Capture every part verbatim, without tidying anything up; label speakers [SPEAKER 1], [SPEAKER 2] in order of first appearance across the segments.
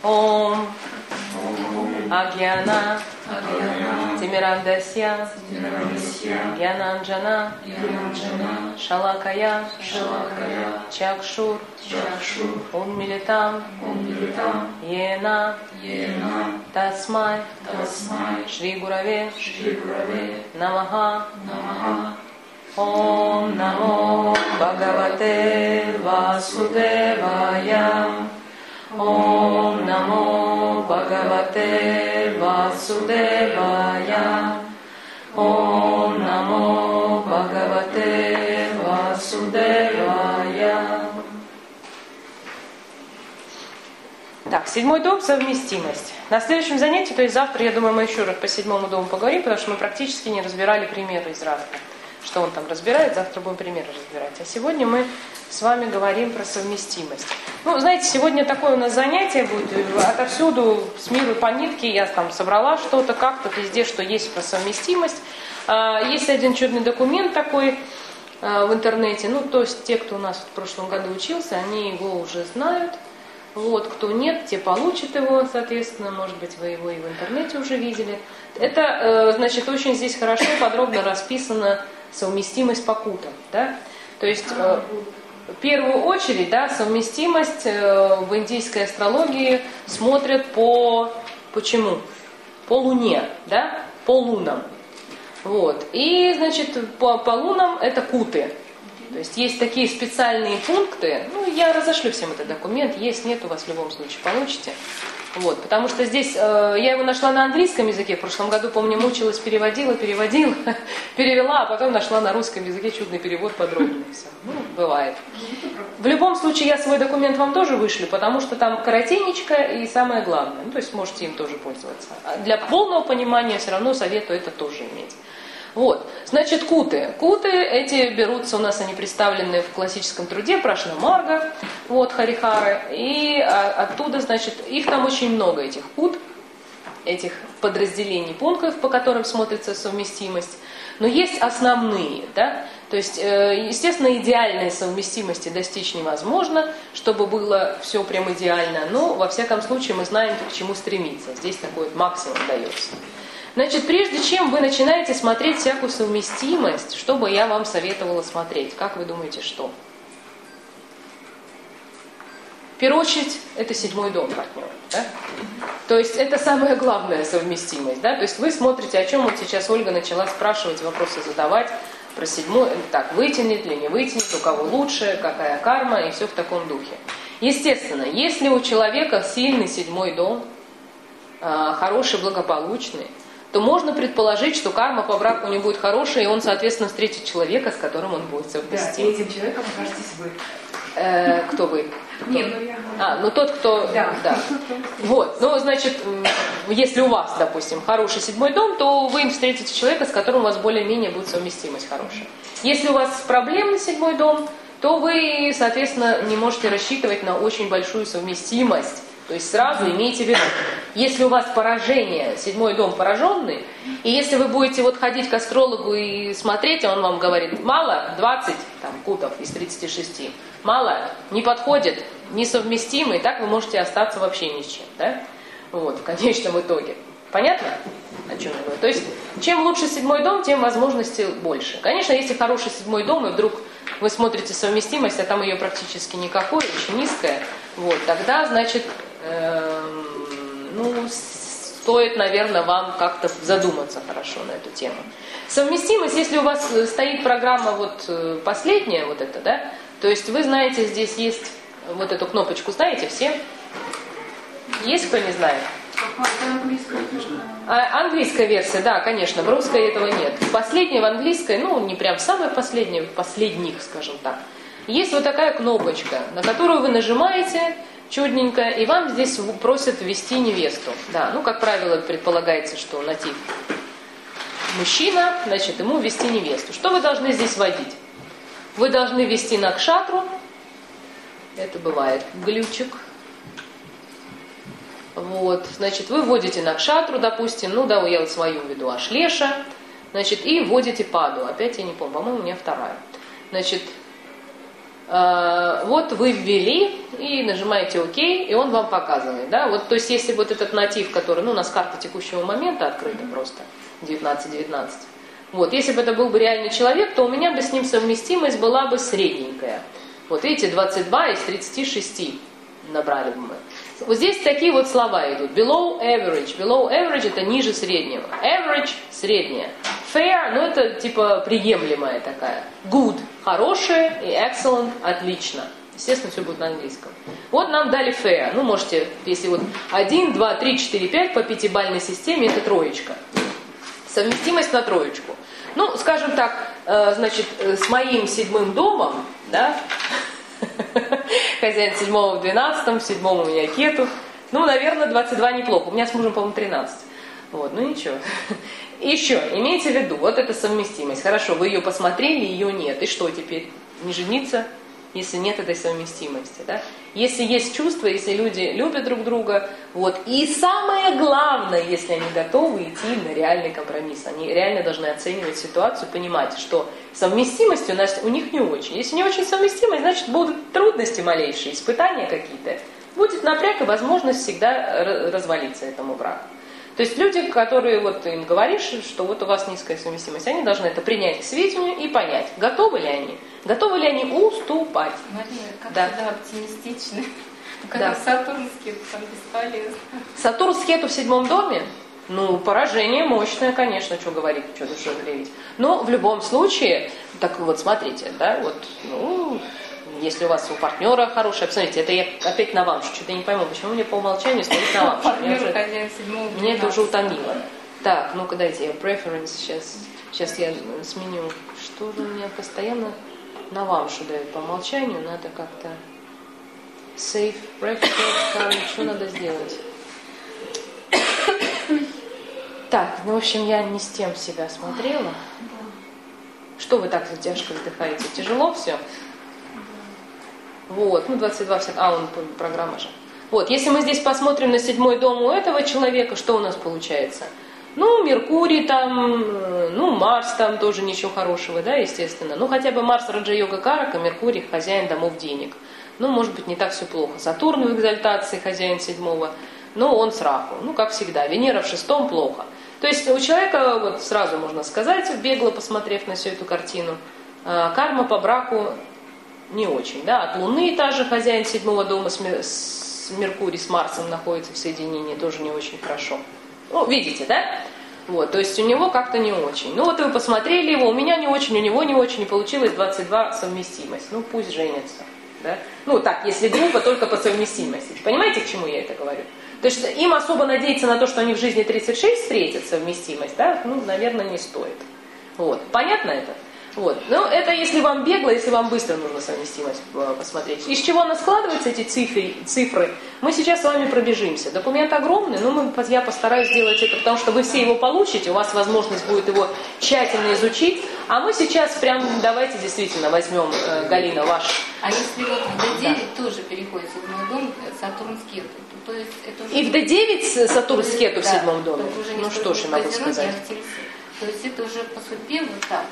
[SPEAKER 1] Ом Агьяна Тимирандасья Гьянанджана Шалакая Чакшур Унмилитам Йена Тасмай Шри Гураве Намаха Ом Намо Бхагавате Васудевая Ом Намо Бхагавате Васудевая Ом Намо Бхагавате Васудевая. Так, седьмой дом — совместимость. На следующем занятии, то есть завтра, я думаю, мы еще раз по седьмому дому поговорим, потому что мы практически не разбирали примеры из Радха. Что он там разбирает, завтра будем примеры разбирать. А сегодня мы с вами говорим про совместимость. Ну, знаете, сегодня такое у нас занятие будет, отовсюду, с миру по нитке, я там собрала что-то, как-то везде, что есть про совместимость. Есть один чудный документ такой в интернете, ну, то есть те, кто у нас в прошлом году учился, они его уже знают. Вот, кто нет, те получат его, соответственно, может быть, вы его и в интернете уже видели. Это, значит, очень здесь хорошо, подробно расписана совместимость по кутам, да? То есть, в первую очередь, да, совместимость в индийской астрологии смотрят по, почему? По Луне, да? По лунам. Вот. И, значит, по, по лунам это куты. То есть есть такие специальные пункты, ну, я разошлю всем этот документ, есть, нет, у вас в любом случае получите. Вот, потому что здесь, э, я его нашла на английском языке, в прошлом году, помню, мучилась, переводила, переводила, перевела, а потом нашла на русском языке чудный перевод подробный. Все. Ну, бывает. В любом случае, я свой документ вам тоже вышлю, потому что там коротенечко и самое главное, ну, то есть можете им тоже пользоваться. А для полного понимания все равно советую это тоже иметь. Вот, значит, куты. Куты эти берутся, у нас они представлены в классическом труде Прашнамарга, вот, Харихары, и а, оттуда, значит, их там очень много, этих кут, этих подразделений, пунктов, по которым смотрится совместимость, но есть основные, да, то есть, э, естественно, идеальной совместимости достичь невозможно, чтобы было все прям идеально, но, во всяком случае, мы знаем, к чему стремиться, здесь такой вот максимум дается. Значит, прежде чем вы начинаете смотреть всякую совместимость, что бы я вам советовала смотреть? Как вы думаете, что? В первую очередь, это седьмой дом партнера. Да? То есть, это самая главная совместимость. Да? То есть, вы смотрите, о чем вот сейчас Ольга начала спрашивать, вопросы задавать про седьмой. Так, вытянет или не вытянет, у кого лучше, какая карма, и все в таком духе. Естественно, если у человека сильный седьмой дом, хороший, благополучный, то можно предположить, что карма по браку у него будет хорошая, и он, соответственно, встретит человека, с которым он будет совместим.
[SPEAKER 2] Да, и этим человеком окажетесь вы.
[SPEAKER 1] Э, кто вы? Кто?
[SPEAKER 2] Не, ну я...
[SPEAKER 1] А, ну тот, кто...
[SPEAKER 2] Да.
[SPEAKER 1] да. Вот, ну, значит, если у вас, допустим, хороший седьмой дом, то вы встретите человека, с которым у вас более-менее будет совместимость хорошая. Если у вас проблемный седьмой дом, то вы, соответственно, не можете рассчитывать на очень большую совместимость. То есть сразу имейте в виду, если у вас поражение, седьмой дом пораженный, и если вы будете вот ходить к астрологу и смотреть, а он вам говорит, мало, двадцать там, кутов из тридцати шести, мало, не подходит, несовместимый, так вы можете остаться вообще ни с чем, да? Вот, в конечном итоге. Понятно, о чем я говорю? То есть, чем лучше седьмой дом, тем возможностей больше. Конечно, если хороший седьмой дом, и вдруг вы смотрите совместимость, а там ее практически никакой, очень низкая, вот, тогда, значит, эм, ну, стоит, наверное, вам как-то задуматься хорошо на эту тему. Совместимость, если у вас стоит программа вот последняя, вот эта, да, то есть вы знаете, здесь есть вот эту кнопочку, знаете все? Есть, кто не знает? А, английская версия, да, конечно, в русской этого нет. Последняя в английской, ну, не прям самая последняя, последних, скажем так. Есть вот такая кнопочка, на которую вы нажимаете чудненько, и вам здесь просят ввести невесту. Да, ну, как правило, предполагается, что натив мужчина, значит, ему ввести невесту. Что вы должны здесь вводить? Вы должны ввести накшатру, это бывает глючик. Вот, значит, вы вводите накшатру, допустим, ну да, я вот свою введу, Ашлеша, значит, и вводите паду. Опять я не помню, по-моему, у меня вторая. Значит, э, вот вы ввели и нажимаете ОК, и он вам показывает. Да? Вот, то есть если вот этот натив, который, ну, у нас карта текущего момента открыта просто, девятнадцать девятнадцать. Вот, если бы это был бы реальный человек, то у меня бы с ним совместимость была бы средненькая. Вот видите, двадцать два из тридцати шести набрали бы мы. Вот здесь такие вот слова идут. Below average. Below average это ниже среднего. Average средняя. Fair, ну это типа приемлемая такая. Good хорошая и excellent отлично. Естественно, все будет на английском. Вот нам дали fair. Ну можете, если вот один, два, три, четыре, пять по пятибалльной системе это троечка. Совместимость на троечку. Ну, скажем так, значит, с моим седьмым домом, да, хозяин седьмого в двенадцатом, в седьмом у меня кету, ну, наверное, двадцать два неплохо. У меня с мужем, по-моему, тринадцать. Вот, ну ничего. Еще, имейте в виду, вот эта совместимость. Хорошо, вы ее посмотрели, ее нет. И что теперь? Не жениться, если нет этой совместимости, да? Если есть чувства, если люди любят друг друга, вот. И самое главное, если они готовы идти на реальный компромисс, они реально должны оценивать ситуацию, понимать, что совместимость у нас у них не очень. Если не очень совместимость, значит будут трудности малейшие, испытания какие-то. Будет напряг и возможность всегда развалиться этому браку. То есть люди, которые вот им говоришь, что вот у вас низкая совместимость, они должны это принять к сведению и понять, готовы ли они, готовы ли они уступать.
[SPEAKER 2] Мария, как
[SPEAKER 1] да.
[SPEAKER 2] всегда оптимистичны.
[SPEAKER 1] Да.
[SPEAKER 2] Сатурнский, там бесполезно.
[SPEAKER 1] Сатурн с кету в седьмом доме? Ну, поражение мощное, конечно, что говорить, что душой кривить. Но в любом случае, так вот смотрите, да, вот, ну, если у вас у партнера хорошая, посмотрите, это я опять на вам, что-то не пойму, почему мне по умолчанию стоит на вам.
[SPEAKER 2] Партнер хозяин седьмого.
[SPEAKER 1] Мне это уже утомило. Так, ну-ка дайте я preference сейчас, сейчас я сменю. Что же у меня постоянно на вам что дает по умолчанию, надо как-то save, preference, что надо сделать? Так, ну в общем я не с тем себя смотрела. Что вы так тяжко вздыхаете? Тяжело все? Вот, ну двадцать два, а он программа же. Вот, если мы здесь посмотрим на седьмой дом у этого человека, что у нас получается? Ну, Меркурий там, ну, Марс там тоже ничего хорошего, да, естественно. Ну, хотя бы Марс Раджа-йога Карака, Меркурий хозяин домов денег. Ну, может быть, не так все плохо. Сатурн в экзальтации, хозяин седьмого, но он с Раху. Ну, как всегда, Венера в шестом плохо. То есть у человека, вот сразу можно сказать, бегло посмотрев на всю эту картину, карма по браку не очень, да, от Луны та же хозяин седьмого дома с, с Меркурий, с Марсом находится в соединении, тоже не очень хорошо. Ну, видите, да? Вот, то есть у него как-то не очень. Ну вот вы посмотрели его, у меня не очень, у него не очень, и получилось двадцать два совместимость. Ну пусть женятся, да? Ну так, если грубо, только по совместимости. Понимаете, к чему я это говорю? То есть им особо надеяться на то, что они в жизни тридцать шесть встретят совместимость, да, ну, наверное, не стоит. Вот, понятно это? Вот. Ну, это если вам бегло, если вам быстро нужно совместимость посмотреть. Из чего она складывается, эти цифры, цифры, мы сейчас с вами пробежимся. Документ огромный, но мы, я постараюсь сделать это, потому что вы все его получите, у вас возможность будет его тщательно изучить. А мы сейчас прям, давайте действительно возьмем, э, Галина, ваш.
[SPEAKER 2] А если вот в Д девять да. тоже переходит в седьмой дом, Сатурн с кету, то есть это уже...
[SPEAKER 1] И в Д девять Сатурн с кету да, в седьмом доме? Ну что ж я могу сказать.
[SPEAKER 2] То есть это уже по судьбе вот так.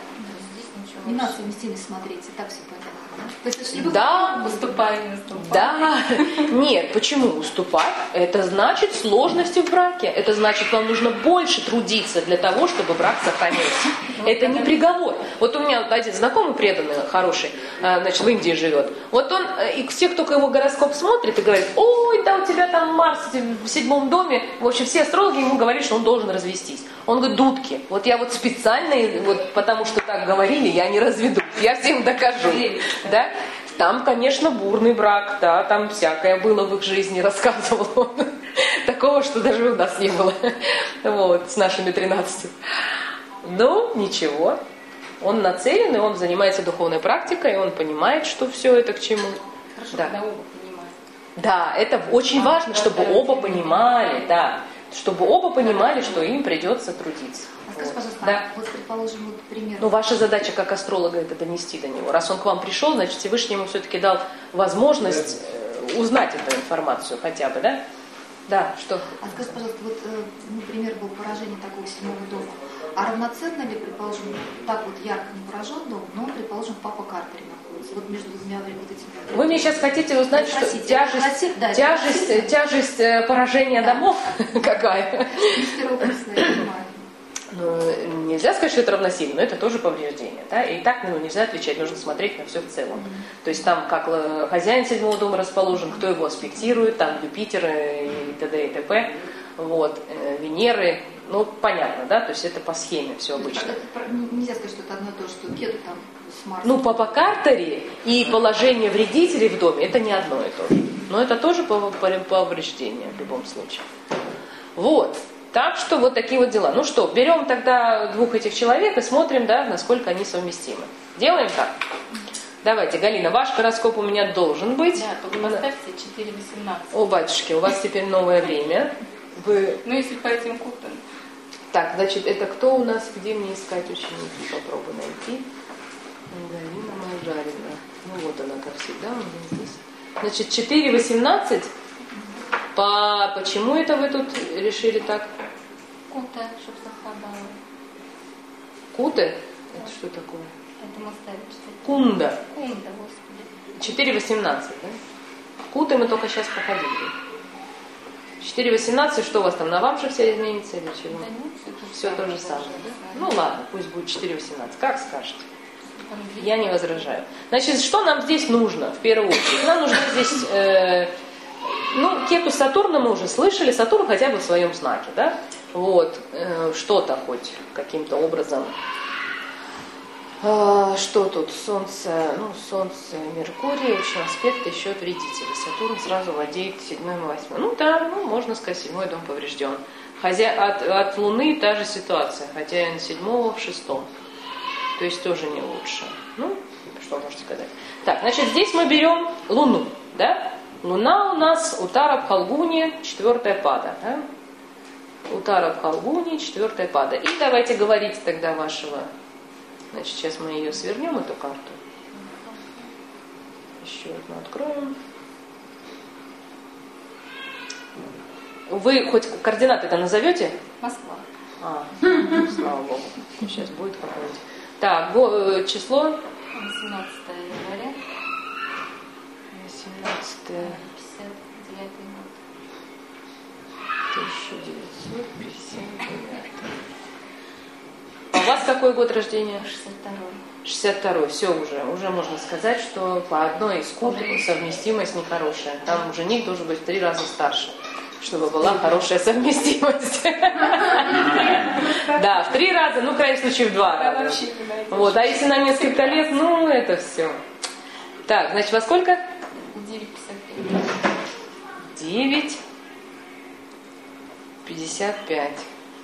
[SPEAKER 3] Не надо совместимость смотреть, и так все понятно. Да? То есть, если
[SPEAKER 1] да,
[SPEAKER 2] уступай, не уступай.
[SPEAKER 1] Да, нет, почему уступать? Это значит сложности в браке. Это значит, вам нужно больше трудиться для того, чтобы брак сохранился. Это не приговор. Вот у меня один знакомый преданный, хороший, значит, в Индии живет. Вот он, и все, кто его гороскоп смотрит и говорит, ой, да у тебя там Марс в седьмом доме. В общем, все астрологи ему говорят, что он должен развестись. Он говорит, дудки, вот я вот специально, вот потому что так говорили, я не разведусь, я всем докажу. Да? Там, конечно, бурный брак, да, там всякое было в их жизни, рассказывал он. Такого, что даже у нас не было. Вот, с нашими тринадцатью. Ну, ничего. Он нацелен, и он занимается духовной практикой, и он понимает, что все это к чему.
[SPEAKER 2] Хорошо,
[SPEAKER 1] да.
[SPEAKER 2] когда оба понимают.
[SPEAKER 1] Да, это очень а, важно, чтобы оба понимали, да. Чтобы оба понимали, что им придется трудиться.
[SPEAKER 3] А скажи,
[SPEAKER 1] вот.
[SPEAKER 3] пожалуйста,
[SPEAKER 1] да.
[SPEAKER 3] вот, предположим, вот пример.
[SPEAKER 1] Ну, ваша задача как астролога это донести до него. Раз он к вам пришел, значит, Всевышний ему все-таки дал возможность э, узнать эту информацию хотя бы, да? Да, что?
[SPEAKER 3] А скажи, пожалуйста, вот, э, например, было поражение такого седьмого дома. А равноценно ли, предположим, так вот ярко не поражен дом, но, предположим, папа Картере находится? находится вот между двумя вот этими.
[SPEAKER 1] Вы мне сейчас хотите узнать, что
[SPEAKER 3] Простите,
[SPEAKER 1] тяжесть,
[SPEAKER 3] простите, да,
[SPEAKER 1] тяжесть,
[SPEAKER 3] простите.
[SPEAKER 1] тяжесть э, поражения
[SPEAKER 3] Да.
[SPEAKER 1] домов какая?
[SPEAKER 3] Мистеропусная, я понимаю.
[SPEAKER 1] Ну, нельзя сказать, что это равносильно, но это тоже повреждение. Да? И так ну, нельзя отвечать, нужно смотреть на все в целом. Mm-hmm. То есть там как э, хозяин седьмого дома расположен, кто его аспектирует, там Юпитер и т.д. и т.п. Вот, э, Венеры, ну понятно, да, то есть это по схеме все обычно.
[SPEAKER 3] Это, это, нельзя сказать, что это одно и то, что Кету там с Марсом.
[SPEAKER 1] Ну, по Папакартере и положение вредителей в доме это не одно и то же. Но это тоже повреждение в любом случае. Вот. Так что вот такие вот дела. Ну что, берем тогда двух этих человек и смотрим, да, насколько они совместимы. Делаем так? Давайте, Галина, ваш гороскоп у меня должен быть.
[SPEAKER 2] Да, только поставьте четыре восемнадцать.
[SPEAKER 1] О, батюшки, у вас теперь новое время. Вы...
[SPEAKER 2] Ну, если по этим кутам.
[SPEAKER 1] Так, значит, это кто у нас? Где мне искать ученики? Попробую найти. Галина Мажарина. Ну вот она, как всегда, у меня здесь. Значит, четыре восемнадцать. По... Почему это вы тут решили так?
[SPEAKER 2] Кута, чтобы совпадало.
[SPEAKER 1] Куты? Это что такое?
[SPEAKER 2] Это мы ставим четыре.
[SPEAKER 1] Кунда.
[SPEAKER 2] Кунда, господи.
[SPEAKER 1] четыре восемнадцать, да? Куты мы только сейчас проходили. четыре восемнадцать, что у вас там, на вам же все изменится или чего?
[SPEAKER 2] Да нет,
[SPEAKER 1] все то же самое. Да? Ну ладно, пусть будет четыре восемнадцать, как скажете. Я не возражаю. Значит, что нам здесь нужно в первую очередь? Нам нужно здесь, э, ну, Кету Сатурна мы уже слышали, Сатурн хотя бы в своем знаке, да? Вот, э, что-то хоть каким-то образом. Э, что тут? Солнце, ну, Солнце, Меркурий, очень аспект еще вредители. Сатурн сразу владеет седьмым и восьмым. Ну да, ну, можно сказать, седьмой дом поврежден. Хозя... От, от Луны та же ситуация, хозяин седьмого в шестом. То есть тоже не лучше. Ну, что можете сказать? Так, значит, здесь мы берем Луну, да? Луна у нас Утара Пхалгуни, четвертая пада, да? Утара Пхалгуни, четвертая пада. И давайте говорить тогда вашего. Значит, сейчас мы ее свернем, эту карту. Еще одну откроем. Вы хоть координаты-то назовете?
[SPEAKER 2] Москва.
[SPEAKER 1] А, слава богу. Сейчас будет какое-нибудь. Так, число?
[SPEAKER 2] восемнадцатое января.
[SPEAKER 1] восемнадцатое.
[SPEAKER 2] пятьдесят девятый год.
[SPEAKER 1] тысяча девятьсот пятьдесят девятый. А у вас какой год рождения?
[SPEAKER 2] шестьдесят второй.
[SPEAKER 1] шестьдесят второй. Все уже. Уже можно сказать, что по одной из кут совместимость нехорошая. Там жених должен быть в три раза старше, чтобы была хорошая совместимость. Да, в три раза, ну, в крайнем случае, в два раза. Вот, а если на несколько лет, ну, это все. Так, значит, во сколько?
[SPEAKER 2] девять пятьдесят пять.
[SPEAKER 1] девять пятьдесят пять.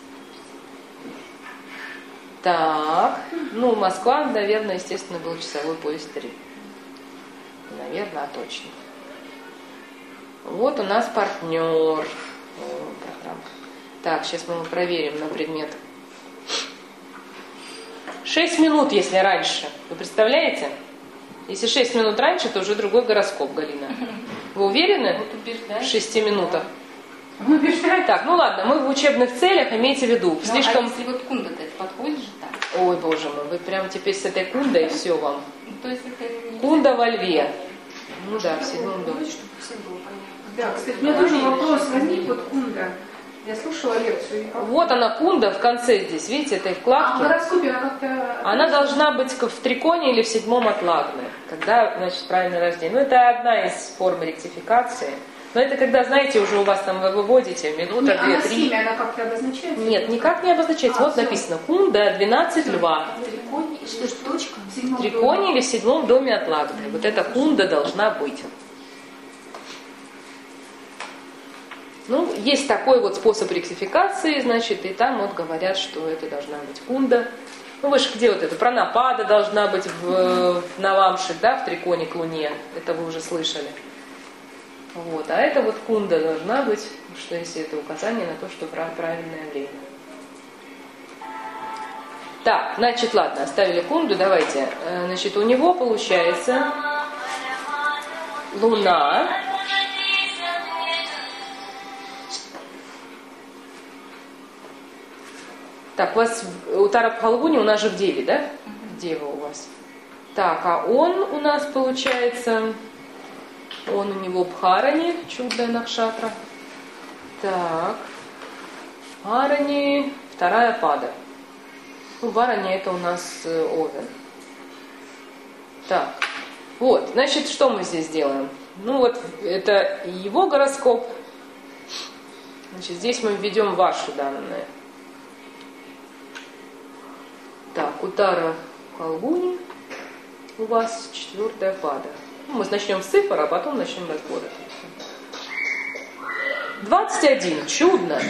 [SPEAKER 1] Так, ну, Москва, наверное, естественно, был часовой пояс три. Наверное, а точно. Вот у нас партнер. Программа. Так, сейчас мы его проверим на предмет. Шесть минут, если раньше. Вы представляете? Если шесть минут раньше, то уже другой гороскоп, Галина. Вы уверены?
[SPEAKER 2] Вот убеждаю.
[SPEAKER 1] В шести минутах. Так, ну ладно, мы в учебных целях, имейте в виду.
[SPEAKER 2] Ну,
[SPEAKER 1] Слишком...
[SPEAKER 2] а если вот кунда-то, это подходит же так?
[SPEAKER 1] Ой, боже мой, вы прям теперь с этой кундой, все вам.
[SPEAKER 2] Ну, то есть это не...
[SPEAKER 1] Кунда во льве. Ну да, в седьмом доме.
[SPEAKER 4] Да, кстати, у меня тоже вопрос возник, вот кунда. Я слушала лекцию.
[SPEAKER 1] Вот она, кунда, в конце здесь, видите, этой
[SPEAKER 4] А в
[SPEAKER 1] вкладки.
[SPEAKER 4] гороскопе она как-то...
[SPEAKER 1] Она должна быть в триконе или в седьмом от Лагны, когда, значит, правильное рождение. Ну, это одна из форм ректификации. Но это когда, знаете, уже у вас там вы выводите минута,
[SPEAKER 4] Нет,
[SPEAKER 1] две,
[SPEAKER 4] она в
[SPEAKER 1] три.
[SPEAKER 4] схеме, она как-то обозначается?
[SPEAKER 1] Нет, никак не обозначается.
[SPEAKER 4] А,
[SPEAKER 1] Вот
[SPEAKER 4] все.
[SPEAKER 1] написано кунда, двенадцать льва.
[SPEAKER 3] Триконе, что ж, точка?
[SPEAKER 4] В седьмом
[SPEAKER 1] В триконе или в седьмом доме от Лагны. Вот эта кунда должна быть. Ну, есть такой вот способ ректификации, значит, и там вот говорят, что это должна быть кунда. Ну, вы же где вот это? Пранапада должна быть в, в Навамше, да, в триконе к Луне. Это вы уже слышали. Вот. А это вот кунда должна быть, что если это указание на то, что правильное время. Так, значит, ладно, оставили кунду, давайте. Значит, у него получается Луна. Так, у вас Утара Пхалгуни у нас же в Деве, да? Дева у вас. Так, а он у нас получается, он у него Бхарани, чудная Накшатра. Так, Бхарани, вторая пада. Ну, Бхарани это у нас Овен. Так, вот, значит, что мы здесь делаем? Ну вот, это его гороскоп. Значит, здесь мы введем ваши данные. Так, Утара Фалгуни у вас четвертая пада. Ну, мы начнем с цифр, а потом начнем разбор. двадцать один. Чудно.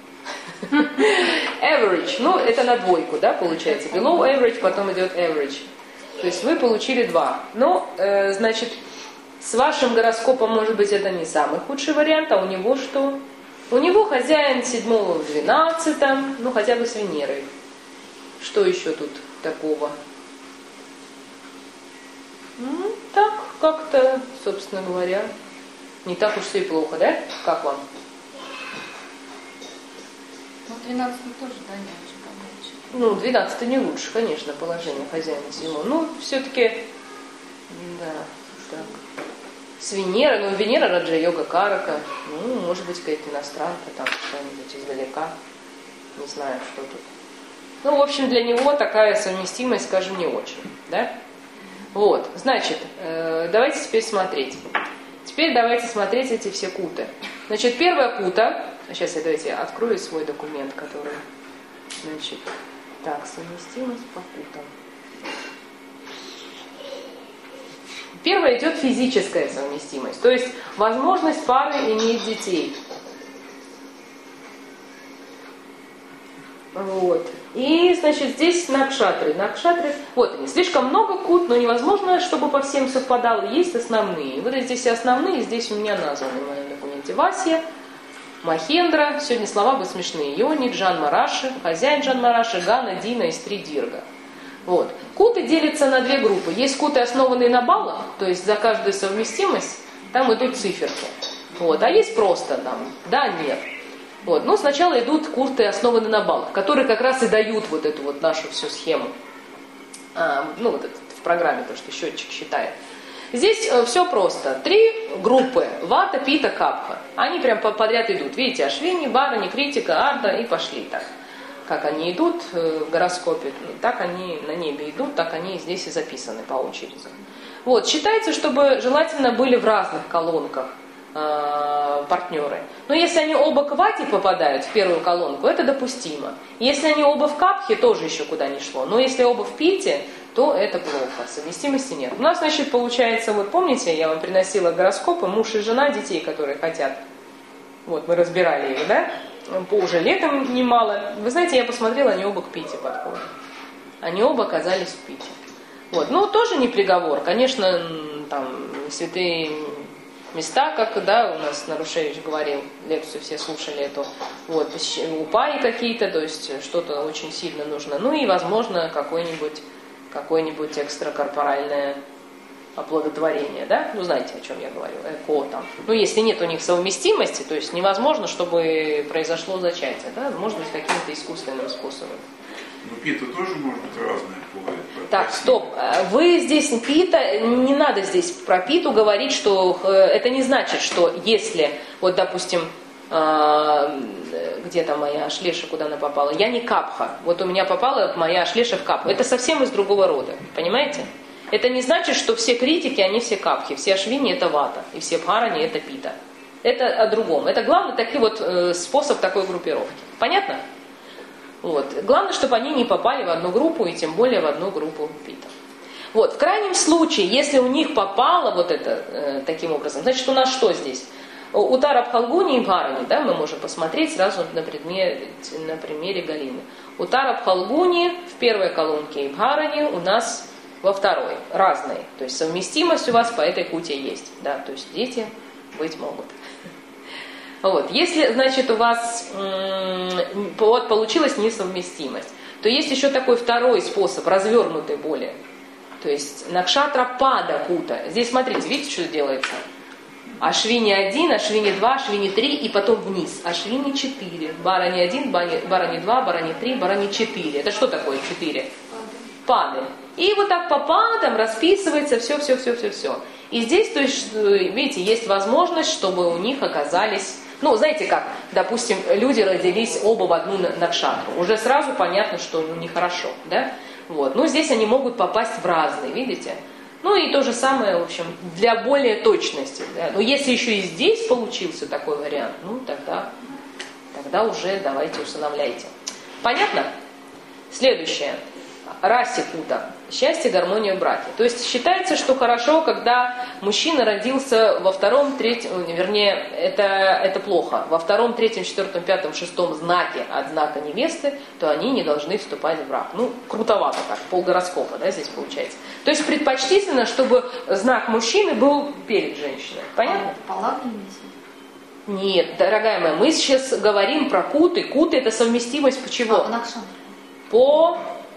[SPEAKER 1] Average. Ну, это на двойку, да, получается. Below average, потом идет average. То есть вы получили два. Ну, э, значит, с вашим гороскопом, может быть, это не самый худший вариант, а у него что? У него хозяин седьмого в двенадцатом, ну, хотя бы с Венерой. Что еще тут такого? Ну, так, как-то, собственно говоря, не так уж все и плохо, да? Как вам?
[SPEAKER 2] Ну, двенадцатый тоже, да, не очень помочь.
[SPEAKER 1] Ну, двенадцатый не лучше, конечно, положение хозяина седьмого. Ну, все-таки, да, так. С Венерой, ну, Венера, Раджа-йога, Карака, ну, может быть, какая-то иностранка, там, что-нибудь издалека. Не знаю, что тут. Ну, в общем, для него такая совместимость, скажем, не очень, да? Вот, значит, э, давайте теперь смотреть. Теперь давайте смотреть эти все куты. Значит, первая кута, сейчас я давайте открою свой документ, который, значит, так, совместимость по кутам. Первая идет физическая совместимость, то есть возможность пары иметь детей. Вот. И, значит, здесь накшатры. Накшатры, вот они, слишком много кут, но невозможно, чтобы по всем совпадало. Есть основные. Вот здесь все основные, здесь у меня названы в моем документе. Васья, Махендра, сегодня слова будут смешные. Йони, Джан Мараши, хозяин Джан Мараши, Гана, Дина и Стри Дирга. Вот. Куты делятся на две группы. Есть куты, основанные на баллах, то есть за каждую совместимость там идут циферки. Вот. А есть просто там, да, нет. Вот. Ну, сначала идут курты, основанные на баллах, которые как раз и дают вот эту вот нашу всю схему. А, ну, вот это в программе, то, что счетчик считает. Здесь э, все просто. Три группы. Вата, Пита, Капха. Они прям подряд идут. Видите, Ашвини, Барани, Критика, Арда и пошли так. Как они идут э, в гороскопе, так они на небе идут, так они здесь и записаны по очереди. Вот. Считается, чтобы желательно были в разных колонках партнеры. Но если они оба к вате попадают в первую колонку, это допустимо. Если они оба в капхе, тоже еще куда ни шло. Но если оба в пите, то это плохо. Совместимости нет. У нас, значит, получается, вот помните, я вам приносила гороскопы, муж и жена, детей, которые хотят. Вот, мы разбирали их, да? Уже летом немало. Вы знаете, я посмотрела, они оба к пите подходят. Они оба оказались в пите. Вот. Ну, тоже не приговор. Конечно, там, святые места, как, да, у нас Нарушевич говорил, лекцию все слушали эту, вот, упаи какие-то, то есть что-то очень сильно нужно. Ну и, возможно, какое-нибудь, какое-нибудь экстракорпоральное оплодотворение, да? Ну, знаете, о чем я говорю, эко там. Ну, если нет у них совместимости, то есть невозможно, чтобы произошло зачатие, да? Может быть, каким-то искусственным способом.
[SPEAKER 5] Но пита тоже может быть разное бывает.
[SPEAKER 1] Так, стоп. Вы здесь пита, не надо здесь про питу говорить, что это не значит, что если, вот, допустим, где там моя Ашлеша, куда она попала, я не капха, вот у меня попала моя Ашлеша в капху, это совсем из другого рода, понимаете? Это не значит, что все критики, они все капхи, все ашвини это вата, и все бхарани это пита. Это о другом. Это главный такой вот э, способ такой группировки. Понятно? Вот. Главное, чтобы они не попали в одну группу, и тем более в одну группу пита. Вот. В крайнем случае, если у них попало вот это э, таким образом, значит, у нас что здесь? Утара Бхалгуни и Бхарани, да, мы можем посмотреть сразу на, предмете, на примере Галины. Утара Бхалгуни в первой колонке и Бхарани у нас во второй, разные. То есть совместимость у вас по этой куте есть. Да, то есть дети быть могут. Вот. Если, значит, у вас м- вот, получилась несовместимость, то есть еще такой второй способ, развернутый более. То есть накшатра пада кута. Здесь смотрите, видите, что делается? Ашвини один, Ашвини два, Ашвини три и потом вниз. Ашвини четыре. Барани один, Барани два, Барани три, Барани четыре. Это что такое четыре? Пады. И вот так по падам расписывается все-все-все-все-все. И здесь, то есть, видите, есть возможность, чтобы у них оказались, ну, знаете как, допустим, люди родились оба в одну накшатру. Уже сразу понятно, что ну, нехорошо, да? Вот. Но здесь они могут попасть в разные, видите? Ну и то же самое, в общем, для более точности. Да? Но если еще и здесь получился такой вариант, ну, тогда, тогда уже давайте усыновляйте. Понятно? Следующее. Раси кута. Счастье, гармония в браке. То есть считается, что хорошо, когда мужчина родился во втором, третьем, вернее, это, это плохо, во втором, третьем, четвертом, пятом, шестом знаке от знака невесты, то они не должны вступать в брак. Ну, крутовато так, полгороскопа, да, здесь получается. То есть предпочтительно, чтобы знак мужчины был перед женщиной. Понятно?
[SPEAKER 3] По лагню имеете?
[SPEAKER 1] Нет, дорогая моя, мы сейчас говорим про куты. Куты это совместимость по чего?
[SPEAKER 3] А, по Накшатру.
[SPEAKER 1] По...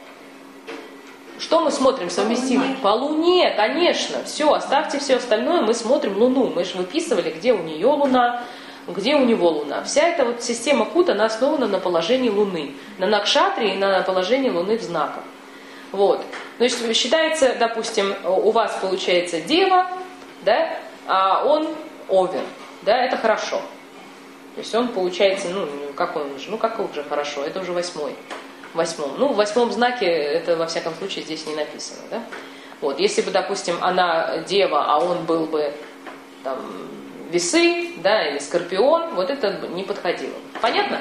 [SPEAKER 1] Что мы смотрим совместимость? По Луне, конечно. Все, оставьте все остальное, мы смотрим Луну. Мы же выписывали, где у нее Луна, где у него Луна. Вся эта вот система кут, она основана на положении Луны. На Накшатре и на положении Луны в знаках. Вот. Значит, считается, допустим, у вас получается Дева, да, а он Овен. Да, это хорошо. То есть он получается, ну, как он уже, ну, как уже хорошо, это уже восьмой. Восьмом. Ну, в восьмом знаке это, во всяком случае, здесь не написано, да? Вот, если бы, допустим, она дева, а он был бы там весы, да, или скорпион, вот это бы не подходило. Понятно?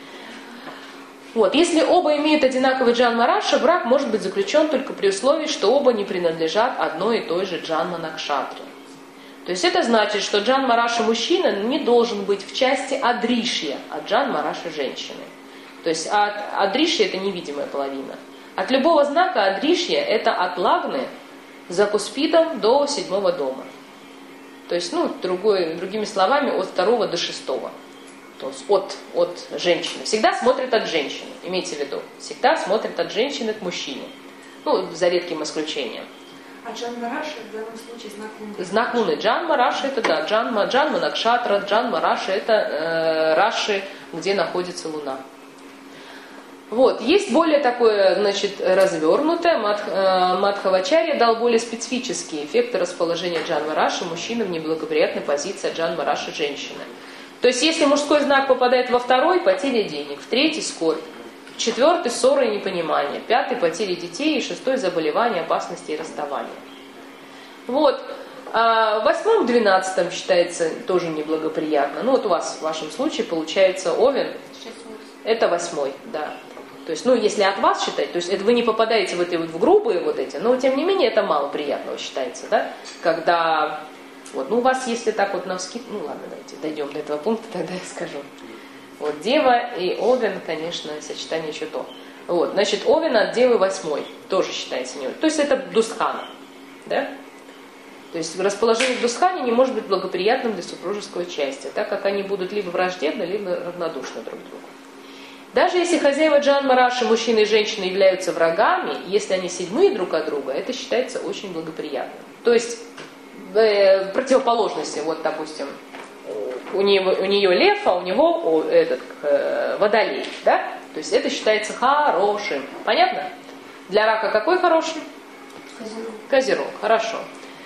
[SPEAKER 1] Вот, если оба имеют одинаковый джанма-раша, брак может быть заключен только при условии, что оба не принадлежат одной и той же джанма-накшатре. То есть это значит, что джанма-раша мужчина не должен быть в части адришья, а джанма-раша женщины. То есть от адришья это невидимая половина. От любого знака адришья это от лагны за куспидом до седьмого дома. То есть, ну, другой, другими словами, от второго до шестого. То есть от, от женщины. Всегда смотрят от женщины, имейте в виду. Всегда смотрят от женщины к мужчине. Ну, за редким исключением.
[SPEAKER 4] А Джанма-раша в данном случае знак Луны.
[SPEAKER 1] Знак Луны. Джанма-раша это да. Джанма, Джанма Накшатра, Джанма-раша это э, раши, где находится Луна. Вот. Есть более такое, значит, развернутое. Мадх, э, Мадхавачарья дал более специфические эффекты расположения Джанма-раши мужчины в неблагоприятной позиции от Джанма-раши женщины. То есть, если мужской знак попадает во второй, потеря денег, в третий скорбь, в четвертый ссоры и непонимание, пятый потеря детей и шестой заболевание, опасности и расставания. Вот. А в восьмом, двенадцатом считается тоже неблагоприятно. Ну вот у вас в вашем случае получается Овен, это восьмой, да. То есть, ну, если от вас считать, то есть это вы не попадаете в эти вот в грубые вот эти, но тем не менее это мало приятного считается, да, когда, вот, ну, у вас если так вот навскид, ну, ладно, давайте дойдем до этого пункта, тогда я скажу. Вот, Дева и Овен, конечно, сочетание еще то. Вот, значит, Овен от Девы восьмой, тоже считается не. То есть это Дустхана, да. То есть расположение в Дустхане не может быть благоприятным для супружеского счастья, так как они будут либо враждебны, либо равнодушны друг к другу. Даже если хозяева Джанма-раши, мужчины и женщины, являются врагами, если они седьмые друг от друга, это считается очень благоприятным. То есть в противоположности, вот, допустим, у нее, у нее лев, а у него этот, э, водолей, да? То есть это считается хорошим. Понятно? Для рака какой хороший?
[SPEAKER 3] Козерог.
[SPEAKER 1] Козерог, хорошо.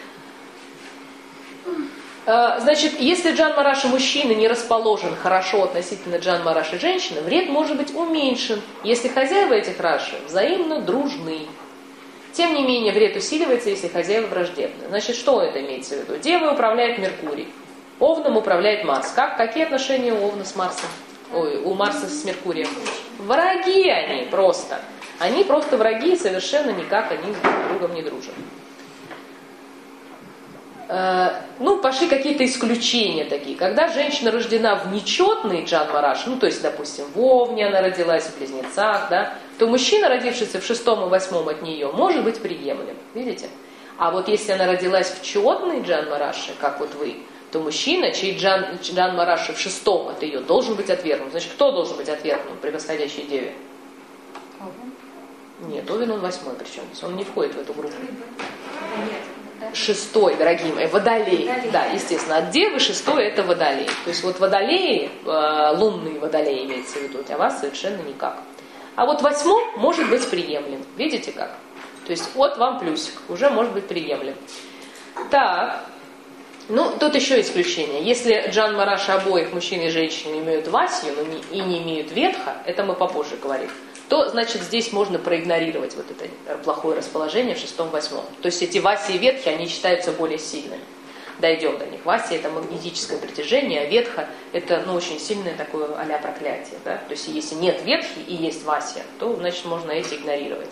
[SPEAKER 1] Значит, если Джанма-раши мужчины не расположен хорошо относительно Джанма-раши женщины, вред может быть уменьшен, если хозяева этих раши взаимно дружны. Тем не менее, вред усиливается, если хозяева враждебны. Значит, что это имеется в виду? Девой управляет Меркурий, Овном управляет Марс. Как? Какие отношения у Овна с Марсом? Ой, у Марса с Меркурием? Враги они просто. Они просто враги, и совершенно никак они с друг другом не дружат. Ну, пошли какие-то исключения такие. Когда женщина рождена в нечетный Джанма-раши, ну, то есть, допустим, в Овне она родилась, в Близнецах, да, то мужчина, родившийся в шестом и восьмом от нее, может быть приемлем. Видите? А вот если она родилась в четный Джанма-раши, как вот вы, то мужчина, чей джан, Джанма-раши в шестом от ее, должен быть отвергнут. Значит, кто должен быть отвергнут при восходящей деве? Нет, Овен он восьмой причем. Он не входит в эту группу. Шестой, дорогие мои, водолей. водолей. Да, естественно, от девы шестой это водолей. То есть вот водолеи, э, лунные водолеи имеется в виду, а вас совершенно никак. А вот восьмом может быть приемлем. Видите как? То То есть от вам плюсик, уже может быть приемлем. Так, ну тут еще исключение. Если Джан Мараша обоих, мужчин и женщин, имеют васью, но не, и не имеют ветха, это мы попозже говорим, то, значит, здесь можно проигнорировать вот это плохое расположение в шестом-восьмом. То есть эти васи и ветхи, они считаются более сильными. Дойдем до них. Вася — это магнетическое притяжение, а ветха — это, ну, очень сильное такое а-ля проклятие. Да? То есть если нет ветхи и есть Вася, то, значит, можно эти игнорировать.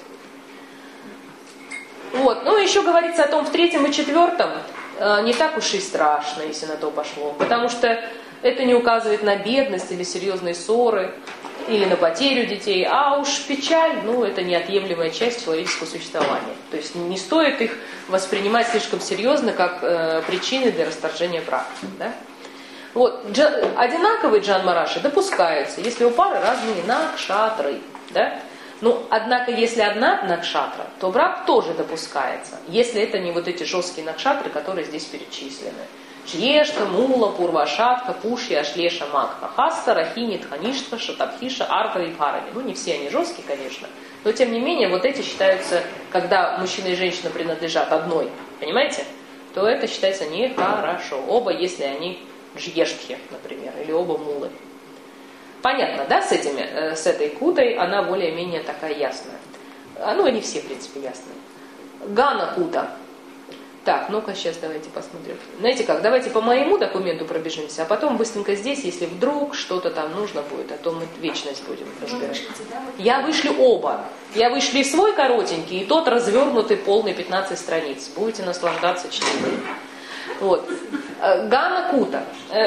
[SPEAKER 1] Вот. Ну, еще говорится о том, в третьем и четвертом э, не так уж и страшно, если на то пошло. Потому что это не указывает на бедность или серьезные ссоры, или на потерю детей, а уж печаль, ну, это неотъемлемая часть человеческого существования. То есть не стоит их воспринимать слишком серьезно, как э, причины для расторжения брака. Да? Вот. Джа, одинаковые Джан Мараши допускаются, если у пары разные накшатры. Да? Ну, однако, если одна накшатра, то брак тоже допускается, если это не вот эти жесткие накшатры, которые здесь перечислены. Шьешта, Мула, Пурвашатка, Пуши, Ашлеша, Макха, Хаста, Рахини, Тхаништха, Шатабхиша, Арка и Парами. Ну, не все они жесткие, конечно, но тем не менее, вот эти считаются, когда мужчина и женщина принадлежат одной, понимаете, то это считается нехорошо. Оба, если они джьештхи, например, или оба мулы. Понятно, да, с, этими, с этой кутой она более-менее такая ясная. Ну, они все, в принципе, ясные. Гана кута. Так, ну-ка, сейчас давайте посмотрим. Знаете как, давайте по моему документу пробежимся, а потом быстренько здесь, если вдруг что-то там нужно будет, а то мы вечность будем разбирать. Я вышлю оба. Я вышлю и свой коротенький, и тот развернутый, полный пятнадцать страниц. Будете наслаждаться чтением. Вот. Гана Кута.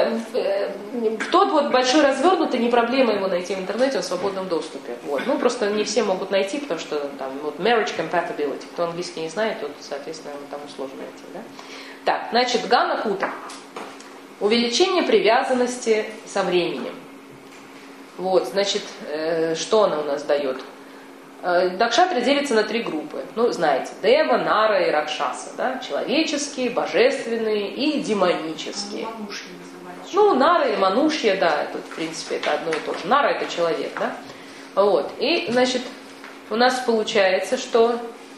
[SPEAKER 1] Тот вот большой развернутый, не проблема его найти в интернете, он в свободном доступе. Вот. Ну, просто не все могут найти, потому что там вот marriage compatibility. Кто английский не знает, тот, соответственно, там сложно найти. Да? Так, значит, Гана Кута. Увеличение привязанности со временем. Вот, значит, что она у нас дает? Накшатры делятся на три группы. Ну, знаете, Дева, Нара и Ракшаса. Да? Человеческие, божественные и демонические. Ну, Нара и Манушья, да, тут, в принципе, это одно и то же. Нара — это человек, да? Вот. И, значит, у нас получается, что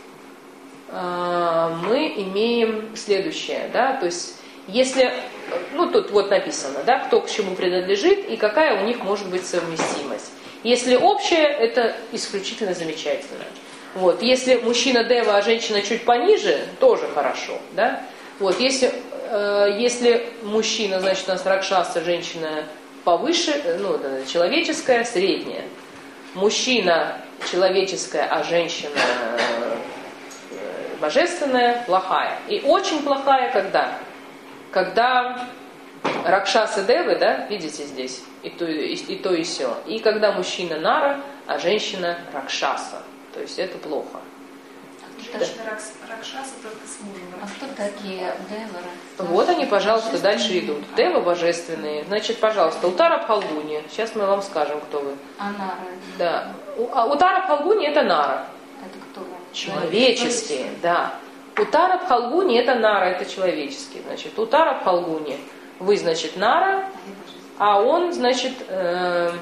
[SPEAKER 1] э, мы имеем следующее, да, то есть, если, ну, тут вот написано, да, кто к чему принадлежит и какая у них может быть совместимость. Если общее, это исключительно замечательно. Вот. Если мужчина дева, а женщина чуть пониже, тоже хорошо. Да? Вот. Если, э, если мужчина, значит, у нас ракшаса, женщина повыше, ну, человеческая, средняя. Мужчина человеческая, а женщина э, божественная, плохая. И очень плохая когда? Когда ракшасы девы, да, видите здесь, и то и, и то, и сё. И когда мужчина нара, а женщина ракшаса. То есть это плохо.
[SPEAKER 3] Женщина да. Ракшаса только с мужем.
[SPEAKER 2] А кто такие девы?
[SPEAKER 1] Вот они, пожалуйста, дальше идут. Девы божественные. Значит, пожалуйста, Утара Пхалгуни. Сейчас мы вам скажем, кто вы.
[SPEAKER 2] А нара?
[SPEAKER 1] Да. Утара Пхалгуни — это нара.
[SPEAKER 2] Это кто?
[SPEAKER 1] Человеческие, да. Утара Пхалгуни — это нара, это человеческие. Значит, Утара Пхалгуни. Вы, значит, нара, а он, значит, э,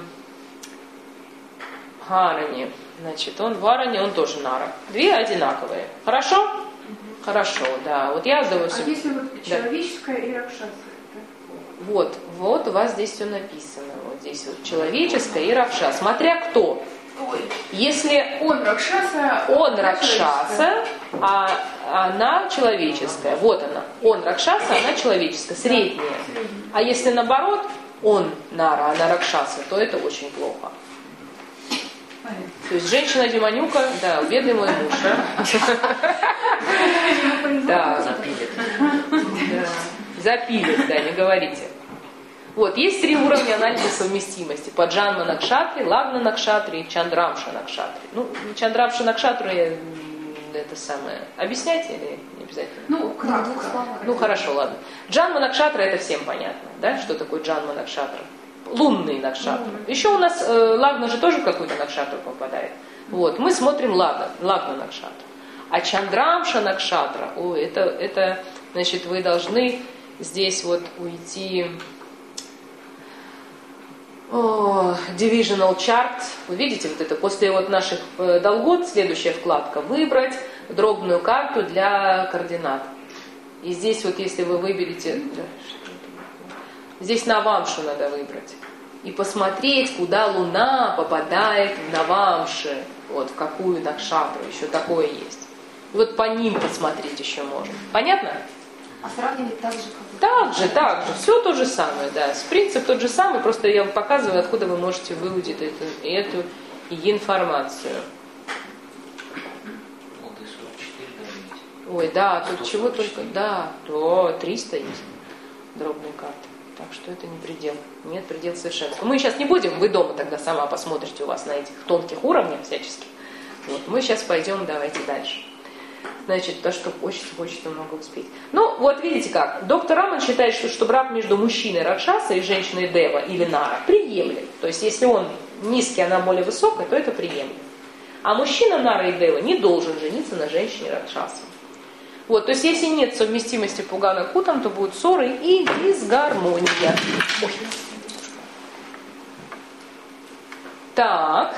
[SPEAKER 1] Харани. Значит, он в Варане, он тоже нара. Две одинаковые. Хорошо? Угу. Хорошо, да. Вот я думаю,
[SPEAKER 4] а если вот человеческая да. и ракшаса?
[SPEAKER 1] Вот, вот у вас здесь все написано. Вот здесь вот человеческая и ракшаса. Смотря кто.
[SPEAKER 4] Ой.
[SPEAKER 1] Если
[SPEAKER 4] он ракшаса,
[SPEAKER 1] он ракшаса, а она человеческая. Вот она. Он ракшаса, она человеческая, средняя. А если наоборот, он нара, она ракшаса, то это очень плохо. То есть женщина-демонюка, да, бедный мой муж, да? Да. Запилит. Запилит, да, не говорите. Вот, есть три уровня анализа совместимости. По Джанма Накшатре, Лагна Накшатре и Чандрамша Накшатре. Ну, Чандрамша Накшатре это самое. Объяснять или не обязательно?
[SPEAKER 4] Ну, кратко.
[SPEAKER 1] Ну, хорошо, ладно. Джанма Накшатра — это всем понятно, да, что такое Джанма Накшатра? Лунный накшатр. Mm-hmm. Еще у нас э, лагна же тоже в какой-то накшатру попадает. Вот, мы смотрим лагна, лагна накшатра. А Чандрамша Накшатра, о, это, это, значит, вы должны здесь вот уйти о, Divisional Chart. Вы видите вот это, после вот наших э, долгот, следующая вкладка, выбрать дробную карту для координат. И здесь вот если вы выберете, здесь Навамшу надо выбрать. И посмотреть, куда Луна попадает в Навамши, вот в какую накшатру, еще такое есть. И вот по ним посмотреть еще можно. Понятно?
[SPEAKER 3] А сравнивать так же, как вы...
[SPEAKER 1] Так же, так же. Все то же самое, да. Принцип тот же самый, просто я вам показываю, откуда вы можете выудить эту, эту информацию. Ой, да, тут чего только... Да, то триста есть дробные карты. Так что это не предел. Нет предел совершенства. Мы сейчас не будем, вы дома тогда сама посмотрите у вас на этих тонких уровнях всяческих. Вот, мы сейчас пойдем, давайте дальше. Значит, потому что очень хочется много успеть. Ну, вот видите как. Доктор Раман считает, что, что брак между мужчиной Ракшаса и женщиной Дева или Нара приемлем. То есть, если он низкий, она более высокая, то это приемлем. А мужчина Нара и Дева не должен жениться на женщине Ракшаса. Вот, то есть, если нет совместимости Пугана Кутам, то будут ссоры и дисгармония. Ой. Так.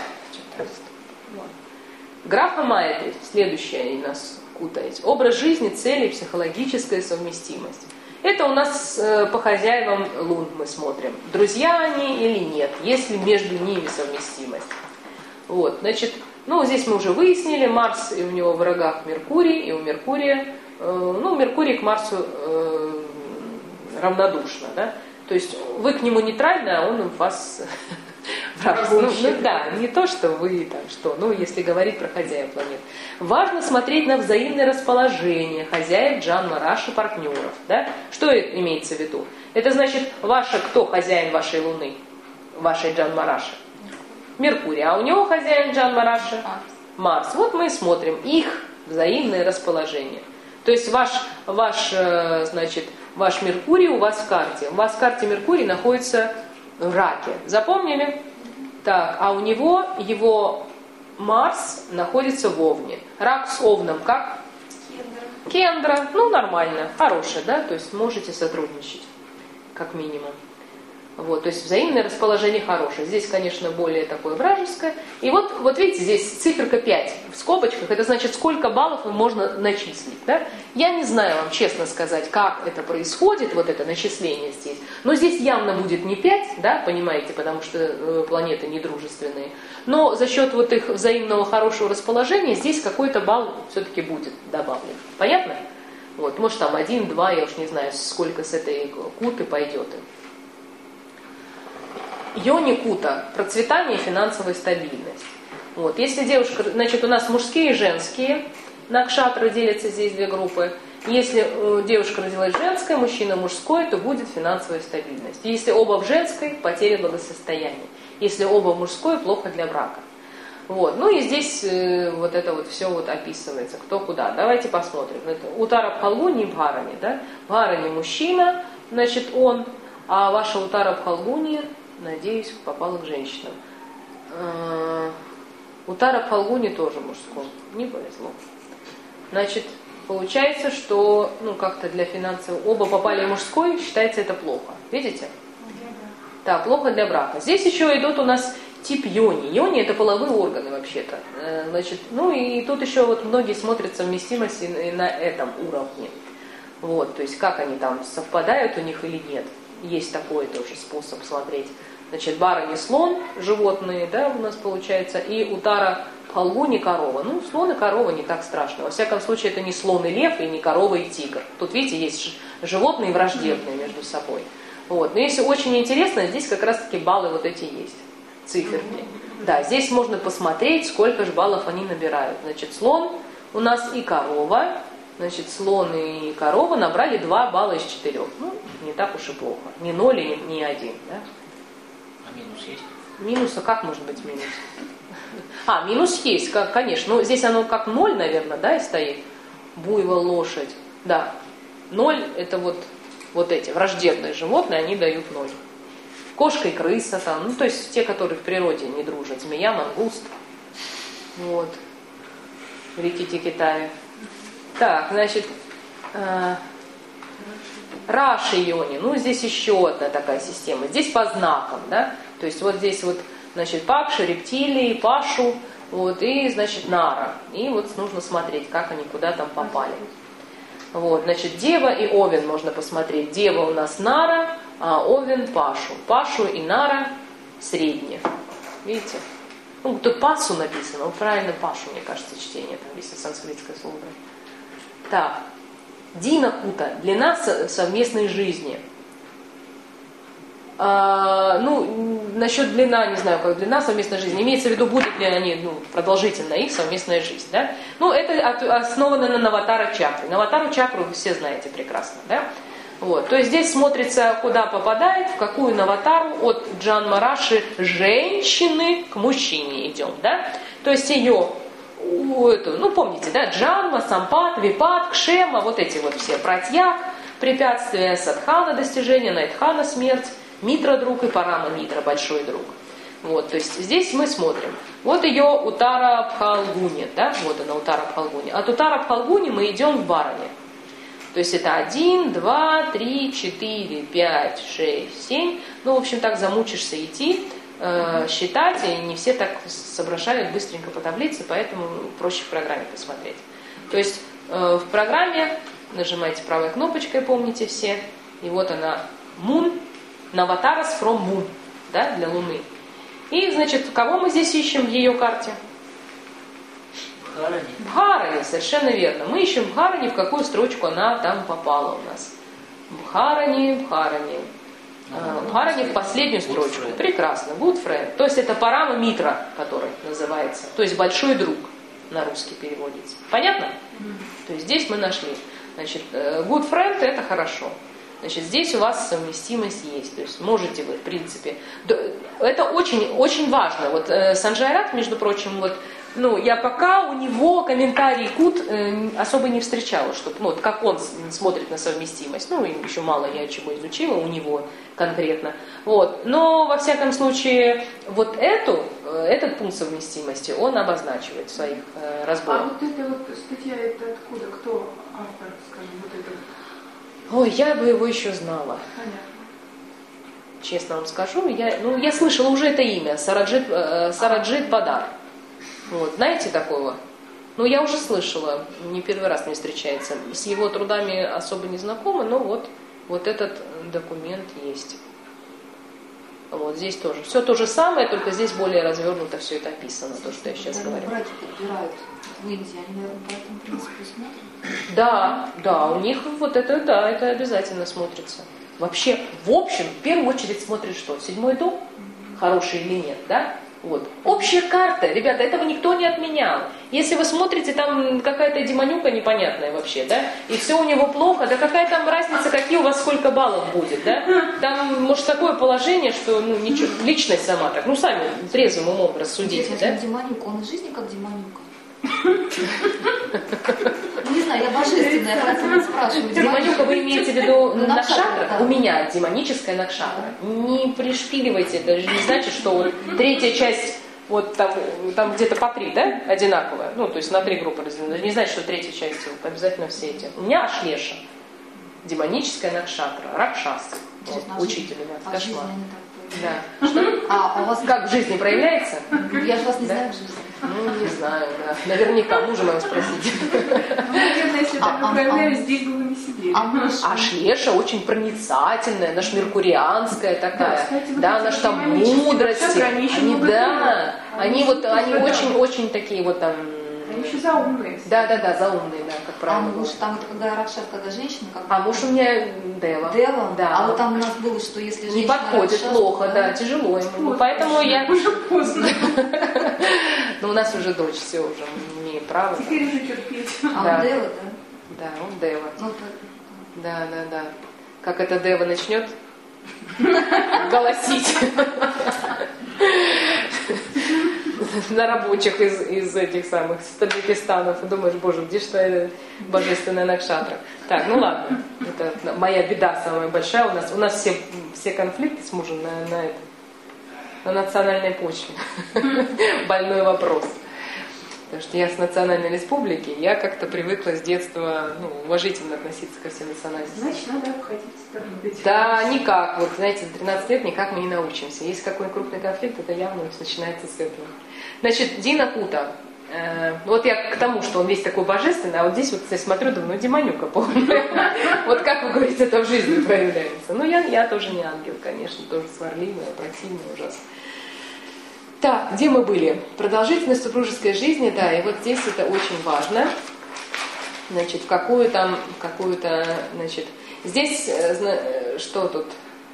[SPEAKER 1] Графа Майетри, следующее у нас кутаете. Образ жизни, цели, психологическая совместимость. Это у нас э, по хозяевам лун мы смотрим. Друзья они или нет, есть ли между ними совместимость. Вот, значит, ну здесь мы уже выяснили, Марс и у него в врагах Меркурий, и у Меркурия, э, ну Меркурий к Марсу э, равнодушно, да. То есть вы к нему нейтральны, а он в вас... Ну, ну да, не то, что вы там что, ну если говорить про хозяев планет. Важно смотреть на взаимное расположение хозяев, джанма, раши, партнеров. Да? Что это имеется в виду? Это значит, ваша, кто хозяин вашей Луны, вашей джанма, раши? Меркурий. А у него хозяин джанма, раши? Марс. Вот мы и смотрим их взаимное расположение. То есть ваш, ваш, значит, ваш Меркурий у вас в карте. У вас в карте Меркурий находится в Раке. Запомнили? Так, а у него его Марс находится в Овне. Рак с Овном как? Кендра. Кендра. Ну, нормально. Хорошая, да? То есть можете сотрудничать, как минимум. Вот, то есть взаимное расположение хорошее. Здесь, конечно, более такое вражеское. И вот, вот видите, здесь циферка пять в скобочках. Это значит, сколько баллов можно начислить. Да? Я не знаю вам честно сказать, как это происходит, вот это начисление здесь. Но здесь явно будет не пять, да, понимаете, потому что э, планеты недружественные. Но за счет вот их взаимного хорошего расположения здесь какой-то балл все-таки будет добавлен. Понятно? Вот, может там один, два, я уж не знаю, сколько с этой куты пойдет. Йони Кута – процветание и финансовая стабильность. Вот. Если девушка, значит, у нас мужские и женские накшатры делятся здесь две группы. Если э, девушка родилась женская, мужчина мужской, то будет финансовая стабильность. Если оба в женской, потеря благосостояния. Если оба в мужской, плохо для брака. Вот. Ну и здесь э, вот это вот все вот описывается, кто куда. Давайте посмотрим. Это Утара Пхалгуни и Бхарани. Да? Бхарани мужчина, значит, он, а ваша Утара Пхалгуни, надеюсь, попала к женщинам. Утара Пхалгуни тоже мужской. Не повезло. Значит, получается, что ну как-то для финансового... Оба попали в мужской, считается это плохо. Видите? Да, плохо для брака. Здесь еще идут у нас тип йони. Йони это половые органы вообще-то. Значит, ну и тут еще вот многие смотрят совместимость на этом уровне. Вот, то есть как они там совпадают у них или нет. Есть такой тоже способ смотреть. Значит, барани слон, животные, да, у нас получается, и Утара Пхалгуни корова. Ну, слон и корова не так страшно. Во всяком случае, это не слон и лев, и не корова и тигр. Тут, видите, есть животные враждебные между собой. Вот. Но если очень интересно, здесь как раз-таки баллы вот эти есть, циферки. Да, здесь можно посмотреть, сколько же баллов они набирают. Значит, слон у нас и корова. Значит, слон и корова набрали два балла из четырех. Ну, не так уж и плохо. Ни ноль, ни, ни один, да?
[SPEAKER 6] А минус есть?
[SPEAKER 1] Минуса как может быть минус? А, минус есть, как, конечно. Ну, здесь оно как ноль, наверное, да, и стоит. Буйвол, лошадь. Да. Ноль это вот, вот эти враждебные животные, они дают ноль. Кошка и крыса там, ну, то есть те, которые в природе не дружат. Змея, мангуст. Вот. Рикити Китая. Так, значит, э, Раши Йони, ну здесь еще одна такая система, здесь по знакам, да, то есть вот здесь вот, значит, Пакша, рептилии, Пашу, Вот, и, значит, Нара. И вот нужно смотреть, как они куда там попали. Вот, значит, Дева и Овен можно посмотреть. Дева у нас Нара, а Овен Пашу. Пашу и Нара средние. Видите? Ну, тут Пасу написано, ну, правильно Пашу, мне кажется, чтение, там, если санскритское слово. Так, Дина Кута, длина совместной жизни. А, ну, насчет длина, не знаю, как длина совместной жизни. Имеется в виду, будет ли они, ну, продолжительна их совместная жизнь, да? Ну, это основано на Наватара чакре. Наватару чакру вы все знаете прекрасно, да? Вот. То есть здесь смотрится, куда попадает, в какую наватару от Джанма Раши женщины к мужчине идем, да? То есть ее, ну, помните, да, Джанма, Сампат, Випат, Кшема, вот эти вот все пратья, препятствия, Садхана достижения, Найтхана смерть, Митра друг и Парама Митра большой друг. Вот, то есть здесь мы смотрим. Вот ее Утара Пхалгуни, да, вот она Утара Пхалгуни. От Утара Пхалгуни мы идем в Баране. То есть это один, два, три, четыре, пять, шесть, семь. Ну, в общем, так замучишься идти, э, считать, и не все так соображают быстренько по таблице, поэтому проще в программе посмотреть. То есть э, в программе нажимаете правой кнопочкой, помните все, и вот она Moon, Наватарас from Moon, да, для Луны. И, значит, кого мы здесь ищем в ее карте?
[SPEAKER 6] Бхарани.
[SPEAKER 1] Бхарани, совершенно верно. Мы ищем Бхарани, в какую строчку она там попала у нас. Бхарани, Бхарани. А, Бхарани в последнюю строчку. Прекрасно. Good friend. То есть это Парама Митра, который называется. То есть большой друг на русский переводится. Понятно? Mm-hmm. То есть здесь мы нашли. Значит, good friend это хорошо. Значит, здесь у вас совместимость есть. То есть можете вы, в принципе. Это очень, очень важно. Вот Санджай Рат, между прочим, вот, ну, я пока у него комментарий Кут э, особо не встречала, чтобы, ну, вот как он смотрит на совместимость. Ну, еще мало я чего изучила у него конкретно. Вот. Но, во всяком случае, вот эту, этот пункт совместимости он обозначивает в своих э, разборах.
[SPEAKER 4] А вот эта вот статья, это откуда? Кто автор, скажем, вот это?
[SPEAKER 1] Ой, я бы его еще знала.
[SPEAKER 4] Понятно.
[SPEAKER 1] Честно вам скажу, я, ну, я слышала уже это имя, Сараджит, э, Сараджит Бадар. Вот, знаете такого? Ну, я уже слышала, не первый раз мне встречается. С его трудами особо не знакома, но вот, вот этот документ есть. Вот здесь тоже. Все то же самое, только здесь более развернуто все это описано, то, что я сейчас
[SPEAKER 3] Когда
[SPEAKER 1] говорю.
[SPEAKER 3] братья подбирают в Индии, они, наверное, по этому принципу смотрят.
[SPEAKER 1] Да, да, у них вот это, да, это обязательно смотрится. Вообще, в общем, в первую очередь смотрит что? Седьмой дом? Хороший или нет, да? Вот. Общая карта, ребята, этого никто не отменял. Если вы смотрите, там какая-то демонюка непонятная вообще, да, и все у него плохо, да какая там разница, какие у вас сколько баллов будет, да? Там, может, такое положение, что, ну, ничего, личность сама так, ну, сами трезвым умом рассудите, да?
[SPEAKER 3] Демонюка, он в жизни как демонюка. Не знаю, я божественная, хотела спрашивать.
[SPEAKER 1] Демонюка вы имеете в виду
[SPEAKER 3] Ну,
[SPEAKER 1] накшатра?
[SPEAKER 3] да.
[SPEAKER 1] У меня демоническая накшатра. Не пришпиливайте, это же не значит, что вот третья часть вот там, там где-то по три, да, одинаковая. Ну, то есть на три группы разделена. Не значит, что третья часть вот, обязательно все эти. У меня Ашлеша. Демоническая накшатра. Ракшас. Вот, учитель у нас.
[SPEAKER 3] А в жизни они так
[SPEAKER 1] Да. Что?
[SPEAKER 3] А, а у вас
[SPEAKER 1] Как в жизни проявляется?
[SPEAKER 3] Я же вас не
[SPEAKER 1] Да?
[SPEAKER 3] знаю в жизни.
[SPEAKER 1] Ну, не знаю, да. Наверняка, мужа моего спросите.
[SPEAKER 4] Ну, наверное, если
[SPEAKER 3] А,
[SPEAKER 4] так
[SPEAKER 3] а,
[SPEAKER 4] проявлялись,
[SPEAKER 3] а.
[SPEAKER 4] здесь бы вы не сидели.
[SPEAKER 3] А муж?
[SPEAKER 1] А Шлеша очень проницательная, она ж меркурианская такая,
[SPEAKER 4] Да, кстати, вот
[SPEAKER 1] да,
[SPEAKER 4] эти
[SPEAKER 1] она ж там
[SPEAKER 4] демонические
[SPEAKER 1] мудрости,
[SPEAKER 4] накшатры, они еще
[SPEAKER 1] они,
[SPEAKER 4] много
[SPEAKER 1] да,
[SPEAKER 4] думают.
[SPEAKER 1] они
[SPEAKER 4] Они
[SPEAKER 1] вот, они
[SPEAKER 4] да.
[SPEAKER 1] очень-очень такие вот там,
[SPEAKER 4] Они еще заумные.
[SPEAKER 1] да, да, да, заумные, да, как
[SPEAKER 3] А
[SPEAKER 1] правило.
[SPEAKER 3] муж
[SPEAKER 1] говорят.
[SPEAKER 3] там, когда Ракшат, когда женщина, как бы.
[SPEAKER 1] А муж у меня Дева.
[SPEAKER 3] Дева?
[SPEAKER 1] Да.
[SPEAKER 3] А вот там у нас было, что если
[SPEAKER 1] Не
[SPEAKER 3] женщина
[SPEAKER 1] подходит,
[SPEAKER 3] Ракшат,
[SPEAKER 1] плохо,
[SPEAKER 3] то-
[SPEAKER 1] да, тяжело ему. Ну, поэтому я...
[SPEAKER 4] Уже поздно.
[SPEAKER 1] Ну, у нас уже дочь, все уже, мы имеем право. да.
[SPEAKER 4] Теперь уже терпеть.
[SPEAKER 3] А
[SPEAKER 1] Да.
[SPEAKER 3] он Дева, да?
[SPEAKER 1] Да, он Дева.
[SPEAKER 3] Ну, то-
[SPEAKER 1] Да, да, да. Как эта Дева начнет голосить на рабочих из, из этих самых с Таджикистанов. И думаешь, боже, где что это божественная накшатра? Так, ну ладно. Это моя беда самая большая. У нас, у нас все, все конфликты с мужем на, на, это, на национальной почве. Больной вопрос. Потому что я с национальной республики, я как-то привыкла с детства ну, уважительно относиться ко всем национальностям.
[SPEAKER 4] Значит, надо обходить сторону.
[SPEAKER 1] Да, никак. Вот, знаете, за тринадцать лет никак мы не научимся. Если какой-нибудь крупный конфликт, это явно начинается с этого. Значит, Дина Кута. Э, вот я к тому, что он весь такой божественный, а вот здесь вот я смотрю, думаю, ну демонюка полная. Вот как вы говорите, это в жизни проявляется. Ну, я, я тоже не ангел, конечно, тоже сварливая, противная, ужасно. Так, где мы были? Продолжительность супружеской жизни, да, и вот здесь это очень важно. Значит, в какую там, какую-то, значит, здесь, что тут?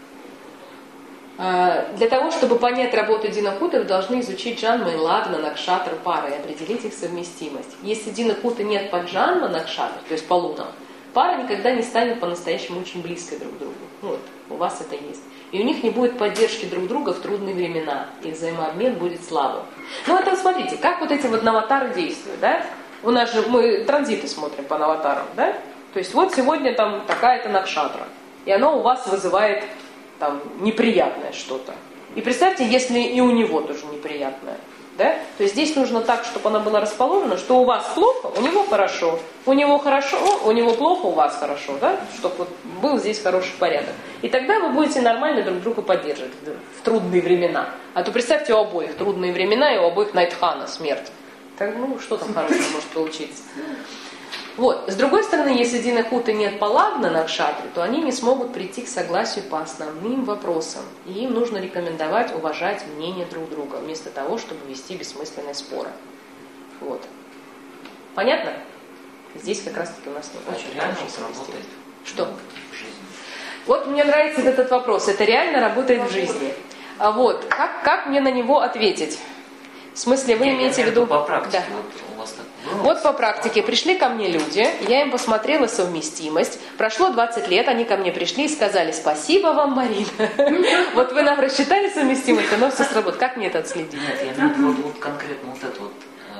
[SPEAKER 1] Для того, чтобы понять работу Дина Куты, вы должны изучить Джанма и Лагна, Накшатра, пары и определить их совместимость. Если Дина Куты нет по Джанма, Накшатра, то есть по лунам, пара никогда не станет по-настоящему очень близкой друг к другу. Вот, у вас это есть. И у них не будет поддержки друг друга в трудные времена. Их взаимообмен будет слабым. Ну, это смотрите, как вот эти вот наватары действуют, да? У нас же мы транзиты смотрим по наватарам, да? То есть вот сегодня там такая-то накшатра. И оно у вас вызывает там неприятное что-то. И представьте, если и у него тоже неприятное. Да? То есть здесь нужно так, чтобы она была расположена, что у вас плохо, у него хорошо, у него хорошо, у него плохо, у вас хорошо, да? Чтобы вот был здесь хороший порядок. И тогда вы будете нормально друг друга поддерживать в трудные времена. А то представьте, у обоих трудные времена и у обоих Найтхана, смерть. Так, ну, что там хорошего может получиться? Вот. С другой стороны, если Дина Куты нет Палагна на Кшатре, то они не смогут прийти к согласию по основным вопросам. И им нужно рекомендовать уважать мнение друг друга, вместо того, чтобы вести бессмысленные споры. Вот. Понятно? Здесь как раз-таки у нас не очень
[SPEAKER 6] реально работает.
[SPEAKER 1] Что? Вот мне нравится этот вопрос. Это реально работает в жизни. А вот, как, как мне на него ответить? В смысле, вы
[SPEAKER 6] я,
[SPEAKER 1] имеете
[SPEAKER 6] я
[SPEAKER 1] в виду...
[SPEAKER 6] По практике.
[SPEAKER 1] Да.
[SPEAKER 6] Вот, у вас так было?
[SPEAKER 1] Вот по практике. Пришли ко мне люди, я им посмотрела совместимость. Прошло двадцать лет, они ко мне пришли и сказали: спасибо вам, Марина. Вот вы нам рассчитали совместимость, оно все сработало. Как мне это отследить?
[SPEAKER 6] Нет, я имею в виду вот конкретно вот это вот,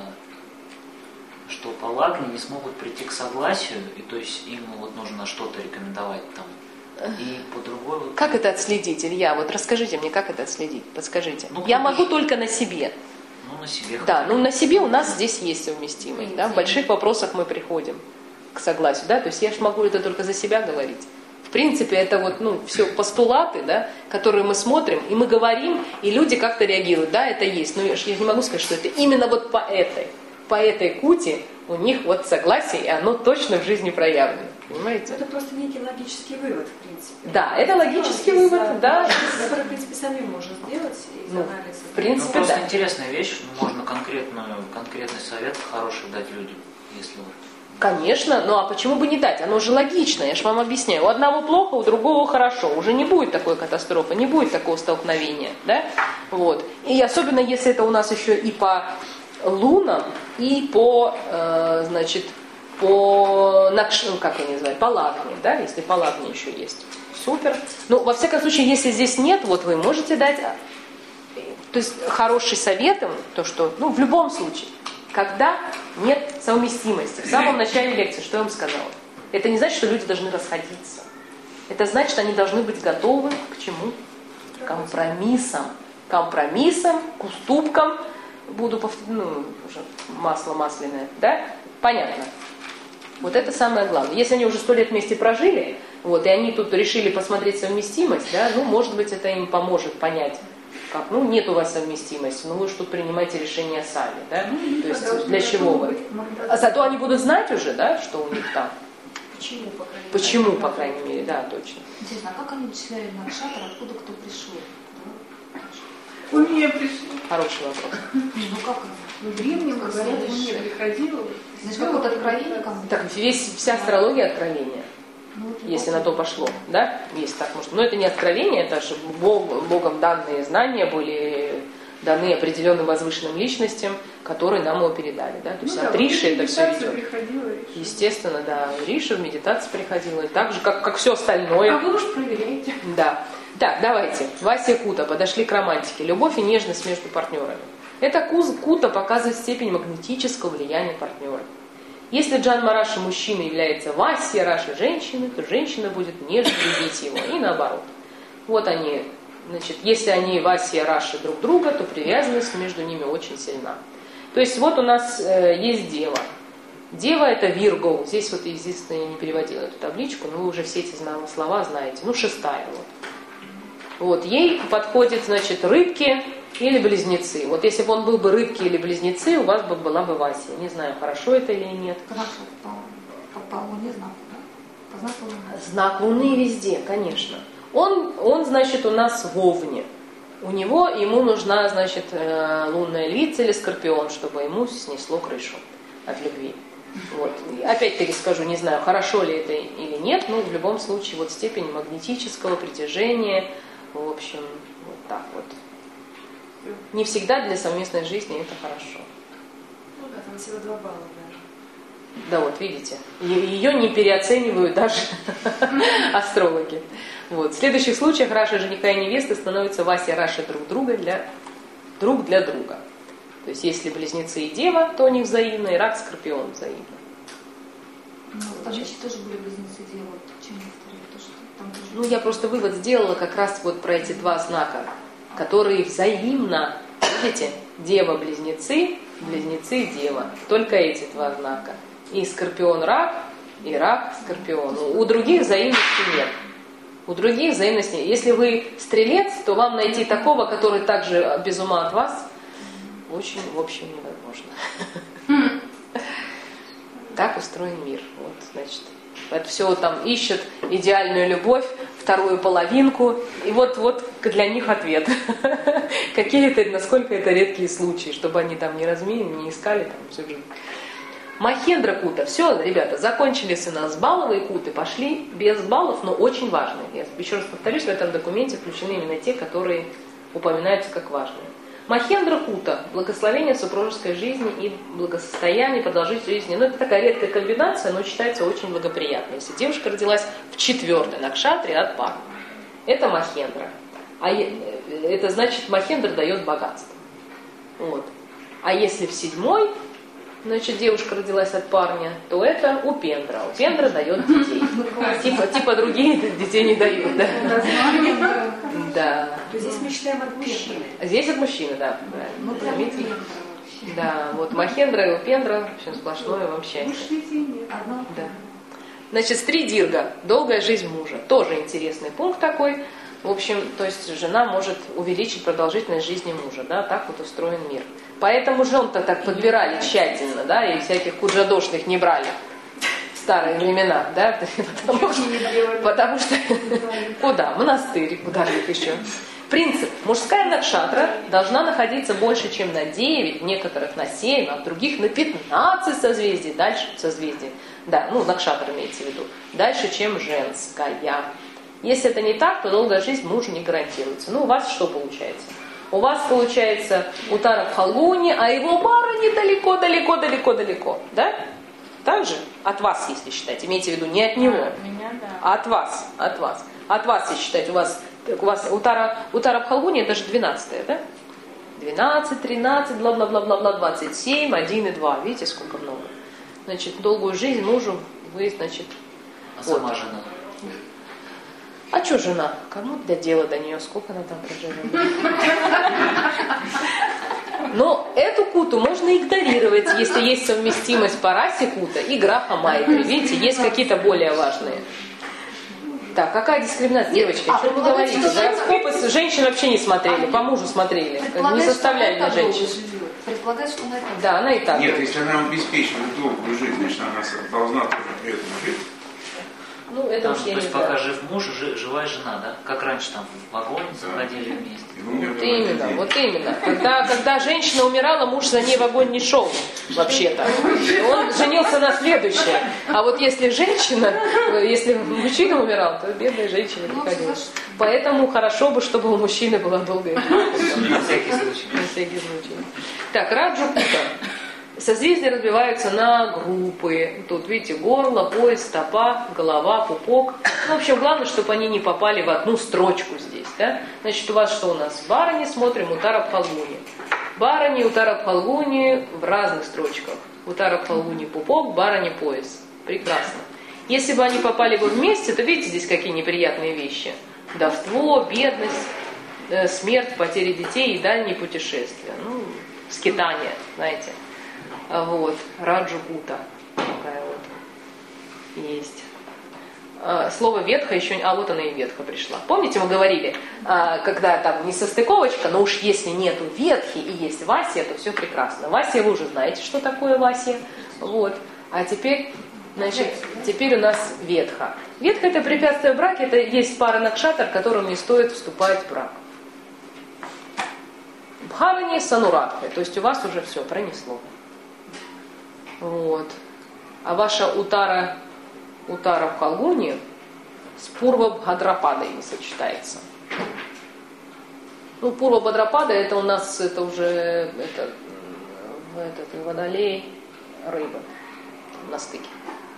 [SPEAKER 6] что по Лагне не смогут прийти к согласию, и то есть им вот нужно что-то рекомендовать там. И по другой вот...
[SPEAKER 1] Как это отследить, Илья? Вот расскажите мне, как это отследить? Подскажите.
[SPEAKER 6] Ну,
[SPEAKER 1] я
[SPEAKER 6] конечно.
[SPEAKER 1] могу только на себе.
[SPEAKER 6] Ну, на себе.
[SPEAKER 1] Да, ну на себе у нас здесь есть совместимость. Да? В больших вопросах мы приходим к согласию. Да? То есть я же могу это только за себя говорить. В принципе, это вот, ну, все постулаты, да, которые мы смотрим, и мы говорим, и люди как-то реагируют. Да, это есть. Но я же не могу сказать, что это именно вот по этой, по этой куте у них вот согласие, и оно точно в жизни проявлено. Понимаете?
[SPEAKER 7] Это просто некий логический вывод, в принципе.
[SPEAKER 1] Да, это логический
[SPEAKER 7] из,
[SPEAKER 1] вывод, да.
[SPEAKER 7] Который, в принципе, сами можно сделать из
[SPEAKER 1] Ну,
[SPEAKER 7] анализа.
[SPEAKER 1] в принципе,
[SPEAKER 6] Ну, просто
[SPEAKER 1] да.
[SPEAKER 6] интересная вещь, можно конкретную, конкретный совет хороший дать людям, если вот.
[SPEAKER 1] Конечно, ну а почему бы не дать? Оно же логично, я же вам объясняю. У одного плохо, у другого хорошо. Уже не будет такой катастрофы, не будет такого столкновения. Да? Вот. И особенно если это у нас еще и по лунам, и по, э, значит, по, ну, как они называют, по лагне, да, если по лагне еще есть. Супер. Ну, во всяком случае, если здесь нет, вот вы можете дать, то есть хороший совет им, то что, ну, в любом случае, когда нет совместимости. В самом начале лекции, что я вам сказала? Это не значит, что люди должны расходиться. Это значит, что они должны быть готовы к чему? К компромиссам. Компромиссам, к уступкам. Буду повторять, ну, уже масло масляное, да? Понятно. Вот это самое главное. Если они уже сто лет вместе прожили, вот, и они тут решили посмотреть совместимость, да, ну, может быть, это им поможет понять, как, ну, нет у вас совместимости, ну, вы же тут принимаете решения сами, да?
[SPEAKER 4] Ну,
[SPEAKER 1] то есть для чего вы? А зато они будут знать уже, да, что у них там.
[SPEAKER 7] Почему, по крайней мере?
[SPEAKER 1] Почему, по крайней мере, да, точно.
[SPEAKER 3] Интересно, а как они вычисляли Накшатр, откуда кто пришел?
[SPEAKER 4] У меня пришли.
[SPEAKER 1] Хороший вопрос.
[SPEAKER 3] Ну как?
[SPEAKER 4] В древнем, говорят, мне приходило.
[SPEAKER 3] Значит, какое-то откровение кому-то?
[SPEAKER 1] Так, весь, вся астрология откровения.
[SPEAKER 3] Ну, вот
[SPEAKER 1] Если на то пошло, да, есть так может. Но это не откровение, это же Бог, Богом данные знания были даны определенным возвышенным личностям, которые нам его передали, да. То есть
[SPEAKER 4] Ну
[SPEAKER 1] от
[SPEAKER 4] да,
[SPEAKER 1] Риши
[SPEAKER 4] вот
[SPEAKER 1] это все
[SPEAKER 4] медитация
[SPEAKER 1] идет.
[SPEAKER 4] приходила, Риша.
[SPEAKER 1] Естественно, да, Риша в медитации приходила, и так же, как, как все
[SPEAKER 4] А
[SPEAKER 1] остальное.
[SPEAKER 4] вы уж проверяете.
[SPEAKER 1] Да. Так, давайте. Вася и Кута подошли к романтике. Любовь и нежность между партнерами. Эта Кута показывает степень магнетического влияния партнера. Если Джанма Раши мужчина является Васей Раши женщиной, то женщина будет нежно любить его, и наоборот. Вот они, значит, если они Вася и Раши друг друга, то привязанность между ними очень сильна. То есть вот у нас э, есть дева. Дева это Вирго. Здесь вот, естественно, я не переводила эту табличку, но вы уже все эти слова знаете. Ну, шестая вот. Вот, ей подходит, значит, рыбки или близнецы. Вот если бы он был бы рыбки или близнецы, у вас бы была бы Вася. Не знаю, хорошо это или нет.
[SPEAKER 3] Хорошо, по, по, по луне знак, да? По знаку Луны.
[SPEAKER 1] Знак Луны везде, конечно. Он, он, значит, у нас в Овне. У него, ему нужна, значит, лунная львица или скорпион, чтобы ему снесло крышу от любви. Вот. Опять-таки скажу, не знаю, хорошо ли это или нет, но в любом случае вот степень магнетического притяжения, в общем, вот так вот. Не всегда для совместной жизни это хорошо.
[SPEAKER 7] Ну да, там всего два балла даже.
[SPEAKER 1] Да, вот видите, ее не переоценивают даже астрологи. Вот. В следующих случаях Раша жениха и невесты становятся Вася и Раша друг друга для друг для друга. То есть если близнецы и дева, то у них взаимно, и рак, скорпион взаимно.
[SPEAKER 3] Ну, в табличке тоже были близнецы дева. Чем не повторили? То, что там тоже...
[SPEAKER 1] Ну, я просто вывод сделала как раз вот про эти два знака, которые взаимно, видите, дева-близнецы, близнецы-дева. Только эти два знака. И скорпион-рак, и рак-скорпион. У других взаимности нет. У других взаимности нет. Если вы стрелец, то вам найти такого, который также без ума от вас, очень, в общем, невозможно. Так устроен мир. Вот, значит, это все там ищут идеальную любовь, вторую половинку, и вот, вот для них ответ. Какие это, насколько это редкие случаи, чтобы они там не разменили, не искали там всю жизнь. Махендра кута. Все, ребята, закончились у нас балловые куты, пошли без баллов, но очень важные. Я еще раз повторюсь, в этом документе включены именно те, которые упоминаются как важные. Махендра кута. Благословение супружеской жизни и благосостояние, продолжительность жизни. Ну, это такая редкая комбинация, но считается очень благоприятной. Если девушка родилась в четвертой накшатре от парня. Это Махендра. А это значит, Махендра дает богатство. Вот. А если в седьмой, значит, девушка родилась от парня, то это Упендра. Упендра дает детей. Типа, типа другие детей не дают, да? Да.
[SPEAKER 7] То есть здесь мы считаем от мужчины.
[SPEAKER 1] Здесь от мужчины, да.
[SPEAKER 3] Ну, прям Упендра.
[SPEAKER 1] Да, вот Махендра и Упендра, в общем, сплошное вам счастье.
[SPEAKER 3] Одно.
[SPEAKER 1] Да. Значит, Стридирга, долгая жизнь мужа. Тоже интересный пункт такой. В общем, то есть жена может увеличить продолжительность жизни мужа, да, так вот устроен мир. Поэтому жен-то так подбирали тщательно, да, и всяких куджадошных не брали в старые времена, да, потому что, потому что куда? Монастырь, куда их еще? Принцип. Мужская накшатра должна находиться больше, чем на девять, в некоторых на семь, а в других на пятнадцать созвездий, дальше созвездий. Да, ну, накшатра имеется в виду. Дальше, чем женская. Если это не так, то долгая жизнь мужу не гарантируется. Ну, у вас что получается? У вас получается Утара в Фалгуне, а его барыни далеко-далеко-далеко-далеко. Да? Так же? От вас, если считать. Имейте в виду, не от него.
[SPEAKER 2] От меня, да.
[SPEAKER 1] А от вас. От вас. От вас, если считать. У вас, у вас Утара, Утара в Фалгуне, это же двенадцатое, да? двенадцать, тринадцать, бла-бла-бла-бла-бла, двадцать семь, один и два. Видите, сколько много? Значит, долгую жизнь мужу вы, значит...
[SPEAKER 6] А
[SPEAKER 1] вот.
[SPEAKER 6] сама жена?
[SPEAKER 1] А что жена? Кому для дела до нее? Сколько она там проживет? Но эту куту можно игнорировать, если есть совместимость по расе кута и граха майтры. Видите, есть какие-то более важные. Так, какая дискриминация? Девочки,
[SPEAKER 3] а,
[SPEAKER 1] что вы говорите? Гороскопы женщин вообще не смотрели, по мужу смотрели. Не составляли на женщин.
[SPEAKER 3] Предполагает, что она и так.
[SPEAKER 1] Да, она и так.
[SPEAKER 5] Нет, если она обеспечивает долгую жизнь, значит, она должна тоже при этом жить.
[SPEAKER 1] Ну, это
[SPEAKER 6] Там,
[SPEAKER 1] уж
[SPEAKER 6] то
[SPEAKER 1] я не
[SPEAKER 6] есть пока
[SPEAKER 1] знаю.
[SPEAKER 6] жив муж, жи- живая жена, да? Как раньше там в вагоне заходили вместе.
[SPEAKER 1] Вот именно, вот именно. Когда, когда женщина умирала, муж за ней в огонь не шел, вообще-то. Он женился на следующей. А вот если женщина, если мужчина умирал, то бедная женщина приходила. Поэтому хорошо бы, чтобы у мужчины была долгая жизнь.
[SPEAKER 6] На всякий случай.
[SPEAKER 1] На всякий случай. Так, Раджа Кута. Созвездия разбиваются на группы. Тут, видите, горло, пояс, стопа, голова, пупок. Ну, в общем, главное, чтобы они не попали в одну строчку здесь. Да? Значит, у вас что у нас? Барыни смотрим, Утара Пхалгуни. Барыни, Утара Пхалгуни в разных строчках. Утара Пхалгуни пупок, барыни пояс. Прекрасно. Если бы они попали бы вместе, то видите здесь какие неприятные вещи. Вдовство, бедность, смерть, потеря детей и дальние путешествия. Ну, скитание, знаете. Вот, Раджа-Гута такая вот есть. Слово ветха еще, а вот она и ветха пришла. Помните, мы говорили, когда там не состыковочка, но уж если нету ветхи и есть васия, то все прекрасно. Васия вы уже знаете, что такое васия. Вот. А теперь, значит, теперь у нас ветха. Ветха — это препятствие в браке, это есть пара накшатр, которым не стоит вступать в брак. Бхарани с анурадхой, то есть у вас уже все пронесло. Вот. А ваша утара, утара в Фалгуне с Пурва Бхадрападой не сочетается. Ну, Пурва Бхадрапада — это у нас, это уже это, этот, водолей, рыба на стыке.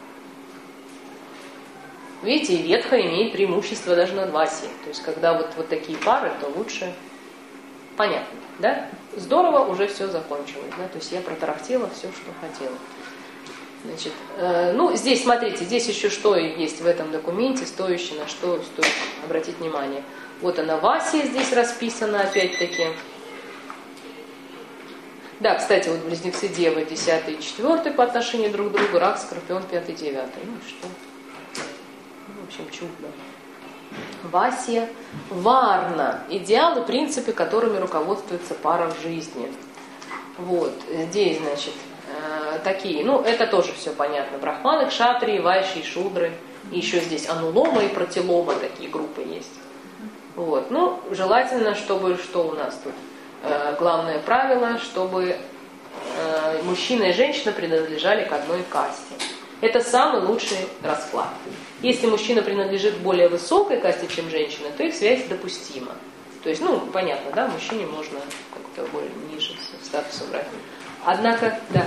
[SPEAKER 1] Видите, и ветха имеет преимущество даже над васией. То есть, когда вот, вот такие пары, то лучше... Понятно, да? Здорово, уже все закончилось, да? То есть я протарахтела все, что хотела. Значит, э, ну, здесь, смотрите, здесь еще что есть в этом документе, стоящее, на что стоит обратить внимание. Вот она, васия здесь расписана, опять-таки. Да, кстати, вот близнецы Девы, десятый и четвертый по отношению друг к другу, Рак, Скорпион, пятый, девятый. Ну, что? Ну, в общем, чудно. Васия, Варна. Идеалы, принципы, которыми руководствуется пара в жизни. Вот, здесь, значит, э, такие, ну, это тоже все понятно. Брахманы, кшатрии, вайши, шудры. И еще здесь анулома и протилома, такие группы есть. Вот, ну, желательно, чтобы, что у нас тут? Э, главное правило, чтобы э, мужчина и женщина принадлежали к одной касте. Это самый лучший расклад. Если мужчина принадлежит к более высокой касте, чем женщина, то их связь допустима. То есть, ну, понятно, да, мужчине можно как-то более ниже статус брать. Однако, да.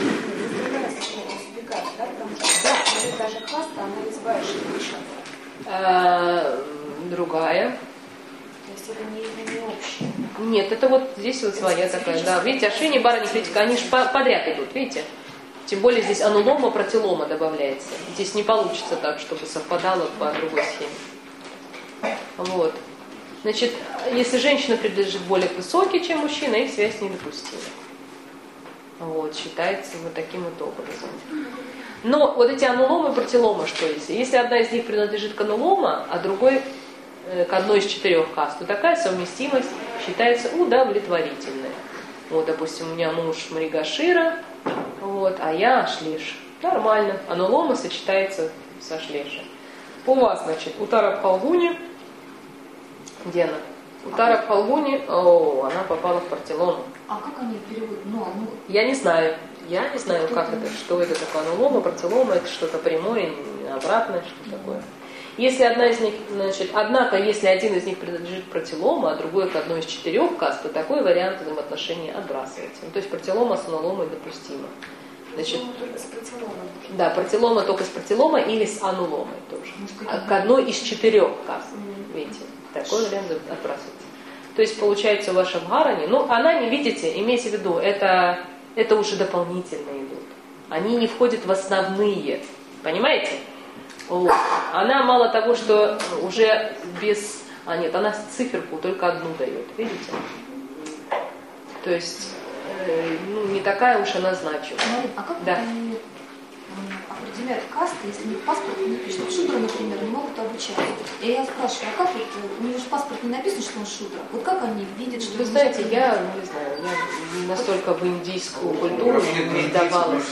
[SPEAKER 1] Другая.
[SPEAKER 3] То есть это не, не общее.
[SPEAKER 1] Нет, это вот здесь вот своя такая, да. Видите, Ашвини, Барани, Критика, они же подряд идут, видите? Тем более здесь анулома, протилома добавляется. Здесь не получится так, чтобы совпадало по другой схеме. Вот. Значит, если женщина принадлежит более высокой, чем мужчина, их связь недопустима. Вот, считается вот таким вот образом. Но вот эти ануломы и протиломы, что если? Если одна из них принадлежит к анулома, а другой э, к одной из четырех каст, то такая совместимость считается удовлетворительной. Вот, допустим, у меня муж Мригашира, вот, а я Ашлеш. Нормально. Анулома сочетается с Ашлешем. У вас, значит, Утара в Фалгуне. Где она? Утара в Фалгуне. О, она попала в Партилону.
[SPEAKER 3] А как они переводят? Ну, ну...
[SPEAKER 1] Я не знаю. Я не знаю, как это, что это такое анулома, партилома, это что-то прямое, обратное, что такое. Если одна из них, значит, однако, если один из них принадлежит к протилому, а другой к одной из четырех каст, то такой вариант взаимоотношений отбрасывается. Ну, то есть протилома с ануломой допустимо. Значит,
[SPEAKER 7] ну, только с протиломой.
[SPEAKER 1] Да, протилома только с протилома или с ануломой тоже. А к одной из четырех каст. Видите, такой вариант отбрасывается. То есть получается ваша бхарани, ну она не, видите, имейте в виду, это, это уже дополнительно идут. Они не входят в основные. Понимаете? Вот. Она мало того, что уже без... А нет, она циферку только одну дает, видите? То есть, э, ну, не такая уж она значимая.
[SPEAKER 3] А как
[SPEAKER 1] да.
[SPEAKER 3] они определяют касты, если не в паспорте не пишут? Шудра, например, не могут обучаться. И я спрашиваю, а как вот, у него же в паспорте не написано, что он шудра? Вот как они видят, что...
[SPEAKER 1] Вы знаете, я не знаю, я настолько в индийскую культуру не вдавалась.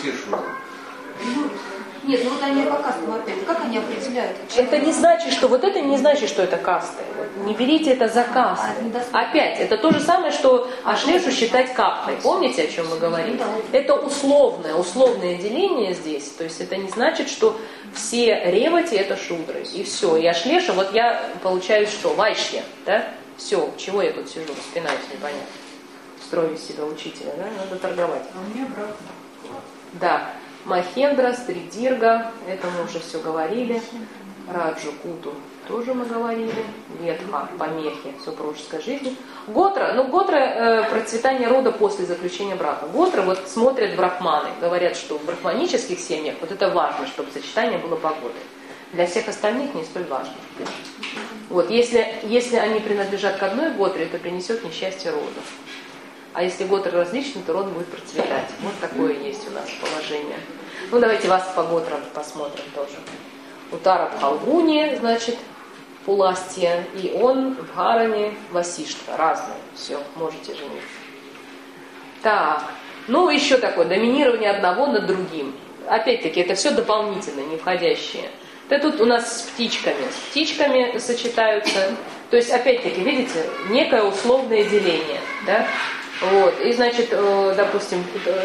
[SPEAKER 3] Нет, ну вот они по кастам опять. Как они определяют?
[SPEAKER 1] Это не значит, что вот это не значит, что это касты. Не берите это за касты. Опять, это то же самое, что Ашлешу считать каптой. Помните, о чем мы говорим? Это условное, условное деление здесь. То есть это не значит, что все ревати это шудры. И все. И Ашлеша, вот я получаю что? Вайшья, да? Все, чего я тут сижу, спинаюсь, непонятно. Строю из себя учителя, да? Надо торговать.
[SPEAKER 4] А у меня обратно.
[SPEAKER 1] Да. Махендра, Стридирга, это мы уже все говорили. Раджу, Куту тоже мы говорили. Ветха, помехи супружеской жизни. Готра, ну Готра э, процветание рода после заключения брака. Готра вот смотрят брахманы, говорят, что в брахманических семьях вот это важно, чтобы сочетание было погодой. Для всех остальных не столь важно. Вот, если, если они принадлежат к одной Готре, это принесет несчастье родов. А если год различный, то род будет процветать. Вот такое есть у нас положение. Ну, давайте вас по готрам посмотрим тоже. Утара Пхалгуни, значит, Пуластья, и он в Гаране Васиштха. Разные. Все, можете жениться. Так, ну еще такое, доминирование одного над другим. Опять-таки, это все дополнительно, не входящее. Это тут у нас с птичками. С птичками сочетаются. То есть, опять-таки, видите, некое условное деление. Да? Вот. И, значит, допустим,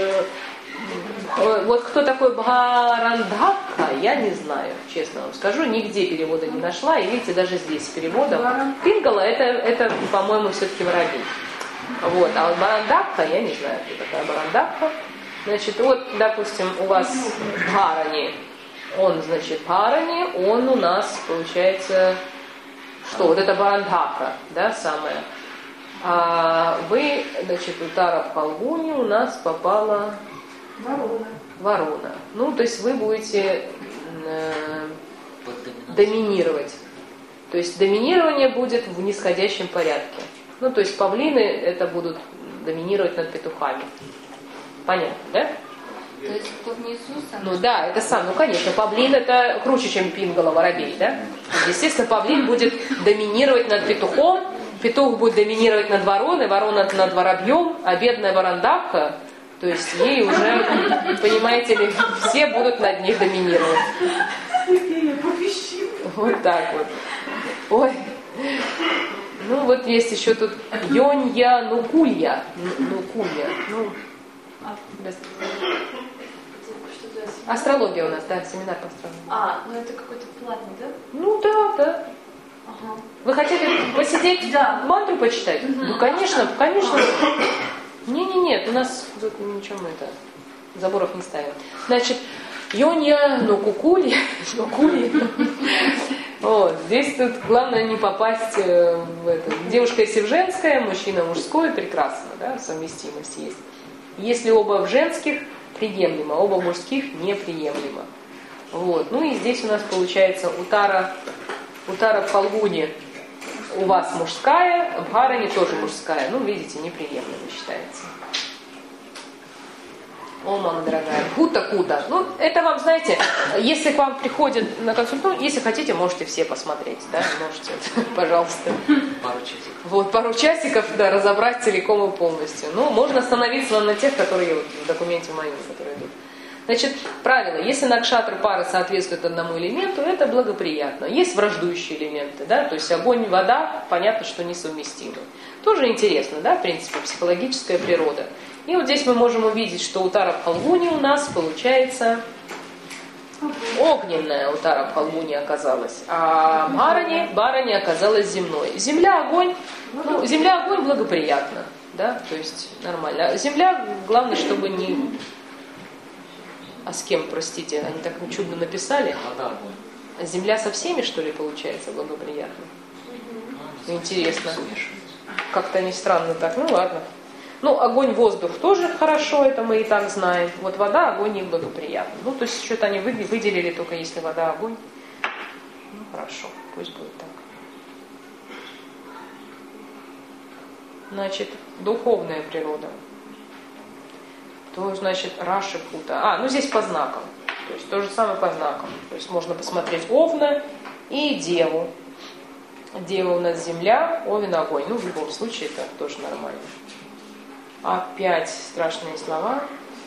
[SPEAKER 1] вот кто такой Бхарандхака, я не знаю, честно вам скажу, нигде перевода не нашла. И видите, даже здесь перевода. Пингала это, это, по-моему, все-таки воробей. Вот. А вот Барандакха, я не знаю, кто такая Барандакха. Значит, вот, допустим, у вас в Гаране, он, значит, в Гаране, он у нас, получается, что? Вот это Барандакха, да, самое. А вы, значит, Утара Пхалгуни у нас попала
[SPEAKER 4] Ворона.
[SPEAKER 1] Ворона. Ну, то есть вы будете э, доминировать. То есть доминирование будет в нисходящем порядке. Ну, то есть павлины это будут доминировать над петухами. Понятно, да?
[SPEAKER 2] То есть кто внизу сам?
[SPEAKER 1] Ну да, это сам, ну конечно, павлин это круче, чем пингала, воробей, да? Естественно, павлин будет доминировать над петухом, петух будет доминировать над вороной, ворона над воробьем, а бедная Барандакха, то есть ей уже, понимаете ли, все будут над них доминировать. Вот так вот. Ой. Ну вот есть еще тут Йонья Нукулья. Нукулья. Ну, астрология у нас, да, семинар по астрологии.
[SPEAKER 7] А, ну это какой-то платный, да?
[SPEAKER 1] Ну да, да.
[SPEAKER 7] Ага.
[SPEAKER 1] Вы хотели посидеть,
[SPEAKER 7] да,
[SPEAKER 1] мантру почитать? Угу. Ну конечно, конечно. Не-не-нет, у нас тут ничего мы это, заборов не ставим. Значит, Йонья Нукукулья, Нукулья. Вот, здесь тут главное не попасть в это. Девушка если в женское, мужчина мужское, прекрасно, да, совместимость есть. Если оба в женских, приемлемо, оба в мужских неприемлемо. Вот. Ну и здесь у нас получается Утара, Утара Пхалгуни у вас мужская, в Гаране тоже мужская. Ну, видите, неприемлемо считается. О, мама дорогая, Гута-Куда. Ну, это вам, знаете, если к вам приходят на консультацию, если хотите, можете все посмотреть, да, можете, пожалуйста.
[SPEAKER 6] Пару часиков.
[SPEAKER 1] Вот, пару часиков, да, разобрать целиком и полностью. Ну, можно остановиться на тех, которые вот в документе моем, которые идут. Значит, правило, если накшатры пары соответствуют одному элементу, это благоприятно. Есть враждующие элементы, да, то есть огонь, вода, понятно, что несовместимы. Тоже интересно, да, в принципе, психологическая природа. И вот здесь мы можем увидеть, что Утара Пхалгуни у нас получается огненная Утара Пхалгуни оказалась, а Барани, Барани оказалась земной. Земля, огонь, ну, земля, огонь благоприятно, да, то есть нормально. Земля, главное, чтобы не... А с кем, простите, они так чудно написали? Земля со всеми, что ли, получается благоприятно? Интересно. Как-то они странно так, ну ладно. Ну, огонь, воздух тоже хорошо, это мы и так знаем. Вот вода, огонь неблагоприятно. Ну, то есть что-то они выделили, только если вода, огонь. Ну, хорошо, пусть будет так. Значит, духовная природа. То, значит, Раши Пута. А, ну здесь по знакам. То есть то же самое по знакам. То есть можно посмотреть Овна и Деву. Дева у нас земля, Овен огонь. Ну, в любом случае, это тоже нормально. Опять страшные слова.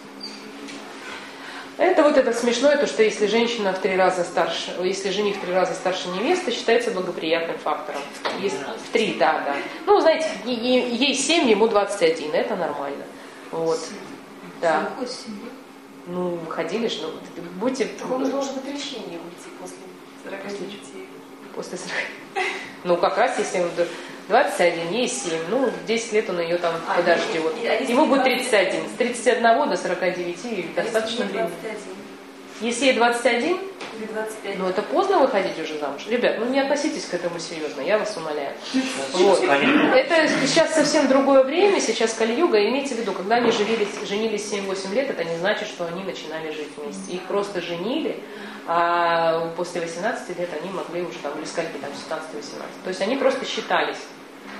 [SPEAKER 1] Это вот это смешное, то, что если женщина в три раза старше, если жених в три раза старше невесты, считается благоприятным фактором. Если, в три, да, да. Ну, знаете, ей семь, ему двадцать один, это нормально. Вот. Да. Ну, выходили же, ну, будьте...
[SPEAKER 7] Он должен в отречение выйти после сорока девяти.
[SPEAKER 1] После сорока. Ну, как раз, если ему двадцать один, ей семь, ну, десять лет он ее там, а, подожди, вот. А ему будет тридцать один. С тридцати одного до сорока девяти а достаточно времени. Если ей двадцать один,
[SPEAKER 7] или двадцать пять.
[SPEAKER 1] Ну, это поздно выходить уже замуж. Ребят, ну не относитесь к этому серьезно, я вас умоляю. Вот. Это сейчас совсем другое время, сейчас Кали-юга. Имейте в виду, когда они женились, женились семь-восемь лет, это не значит, что они начинали жить вместе. Их просто женили, а после восемнадцати лет они могли уже там, или скольки там, семнадцать-восемнадцать. То есть они просто считались.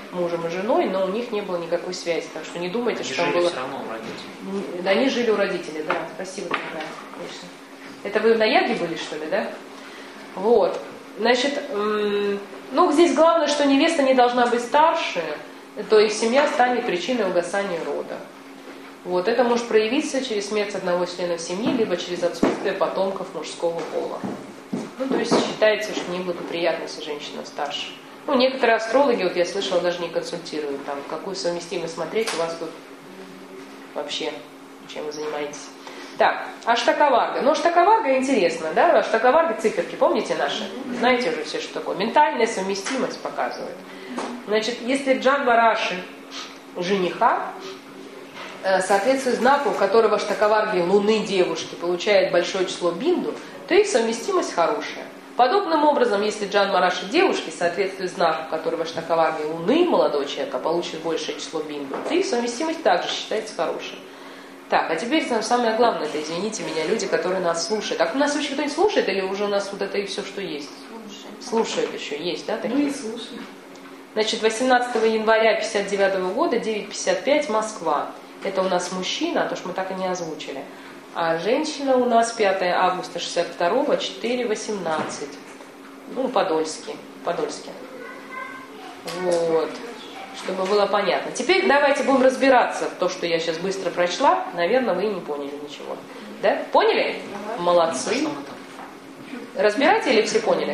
[SPEAKER 1] мужем и женой, но у них не было никакой связи. Так что не думайте,
[SPEAKER 6] Они
[SPEAKER 1] что там
[SPEAKER 6] жили
[SPEAKER 1] было...
[SPEAKER 6] все равно у родителей.
[SPEAKER 1] Да, они жили у родителей, да. Спасибо, да, конечно. Это вы на Яге были, что ли, да? Вот. Значит, ну, здесь главное, что невеста не должна быть старше, то есть семья станет причиной угасания рода. Вот. Это может проявиться через смерть одного из членов семьи, либо через отсутствие потомков мужского пола. Ну, то есть считается, что неблагоприятно, если женщина старше. Ну, некоторые астрологи, вот я слышала, даже не консультируют, там, какую совместимость смотреть, у вас тут вообще, чем вы занимаетесь. Так, Аштакаварга. Ну, Аштакаварга интересно, да? Аштакаварга циферки, помните наши? Знаете уже все, что такое. Ментальная совместимость показывает. Значит, если Джанма Раши жениха, соответствует знаку, у которого в Аштакаварге луны девушки получает большое число бинду, то их совместимость хорошая. Подобным образом, если Джанма Раши девушки соответствует знаку, у которого в Аштакаварге луны молодого человека получит большее число бинду, то их совместимость также считается хорошей. Так, а теперь самое главное, это, извините меня, люди, которые нас слушают. Так у нас вообще кто-нибудь слушает или уже у нас вот это и все, что есть? Слушают еще, есть, да? Такие?
[SPEAKER 4] Ну и слушаем.
[SPEAKER 1] Значит, восемнадцатого января пятьдесят девятого года, девять пятьдесят пять, Москва. Это у нас мужчина, а то, что мы так и не озвучили. А женщина у нас пятого августа шестьдесят второго, четыре восемнадцать. Ну, Подольский. Подольский. Вот. Чтобы было понятно. Теперь давайте будем разбираться в то, что я сейчас быстро прочла. Наверное, вы и не поняли ничего. Да? Поняли? Молодцы. Разбираете или все поняли?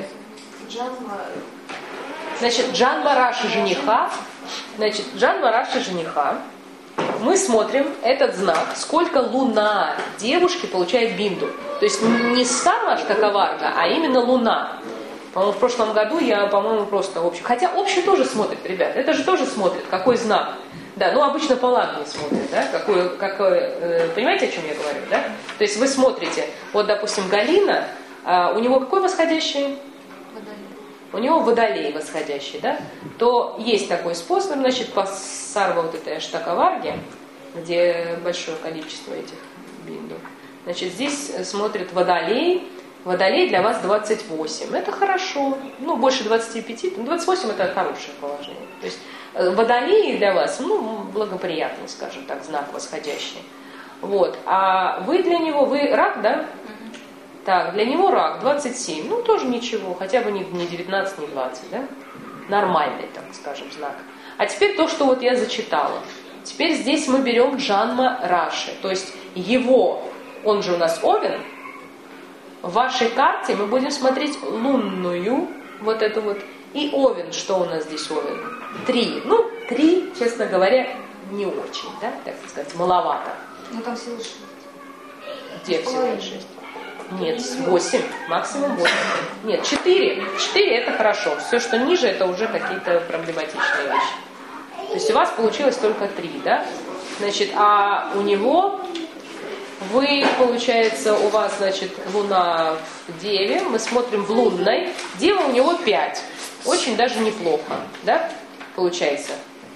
[SPEAKER 1] Значит, Джанма Раши жениха. Значит, Джанма Раши жениха. Мы смотрим этот знак, сколько луна девушки получает бинду. То есть не сама Аштакаварга, а именно луна. По-моему, в прошлом году я, по-моему, просто общую. Хотя общую тоже смотрит, ребят. Это же тоже смотрит, какой знак. Да, ну обычно по лагне смотрят, да, какой, какой, э, понимаете, о чем я говорю, да? То есть вы смотрите, вот, допустим, Галина, а у него какой восходящий?
[SPEAKER 2] Водолей.
[SPEAKER 1] У него водолей восходящий, да? То есть такой способ, значит, по сарва вот этой Аштакаварге, где большое количество этих бинду. Значит, здесь смотрит водолей. Водолей для вас двадцать восемь. Это хорошо. Ну, больше двадцати пяти. двадцать восемь это хорошее положение. То есть водолей для вас, ну, благоприятный, скажем так, знак восходящий. Вот. А вы для него, вы рак, да? Так, для него рак двадцать семь. Ну, тоже ничего. Хотя бы не девятнадцать, не двадцать, да? Нормальный, так скажем, знак. А теперь то, что вот я зачитала. Теперь здесь мы берем Джанма Раши. То есть его, он же у нас Овен. В вашей карте мы будем смотреть лунную, вот эту вот, и Овен, что у нас здесь Овен? Три. Ну, три, честно говоря, не очень, да, так сказать, маловато.
[SPEAKER 3] Ну там всего шесть.
[SPEAKER 1] Где всего шесть? Нет, восемь, максимум восемь. Нет, четыре. Четыре это хорошо. Все, что ниже, это уже какие-то проблематичные вещи. То есть у вас получилось только три, да? Значит, а у него... Вы, получается, у вас, значит, Луна в Деве, мы смотрим в лунной. Дева у него пять. Очень даже неплохо, да, получается.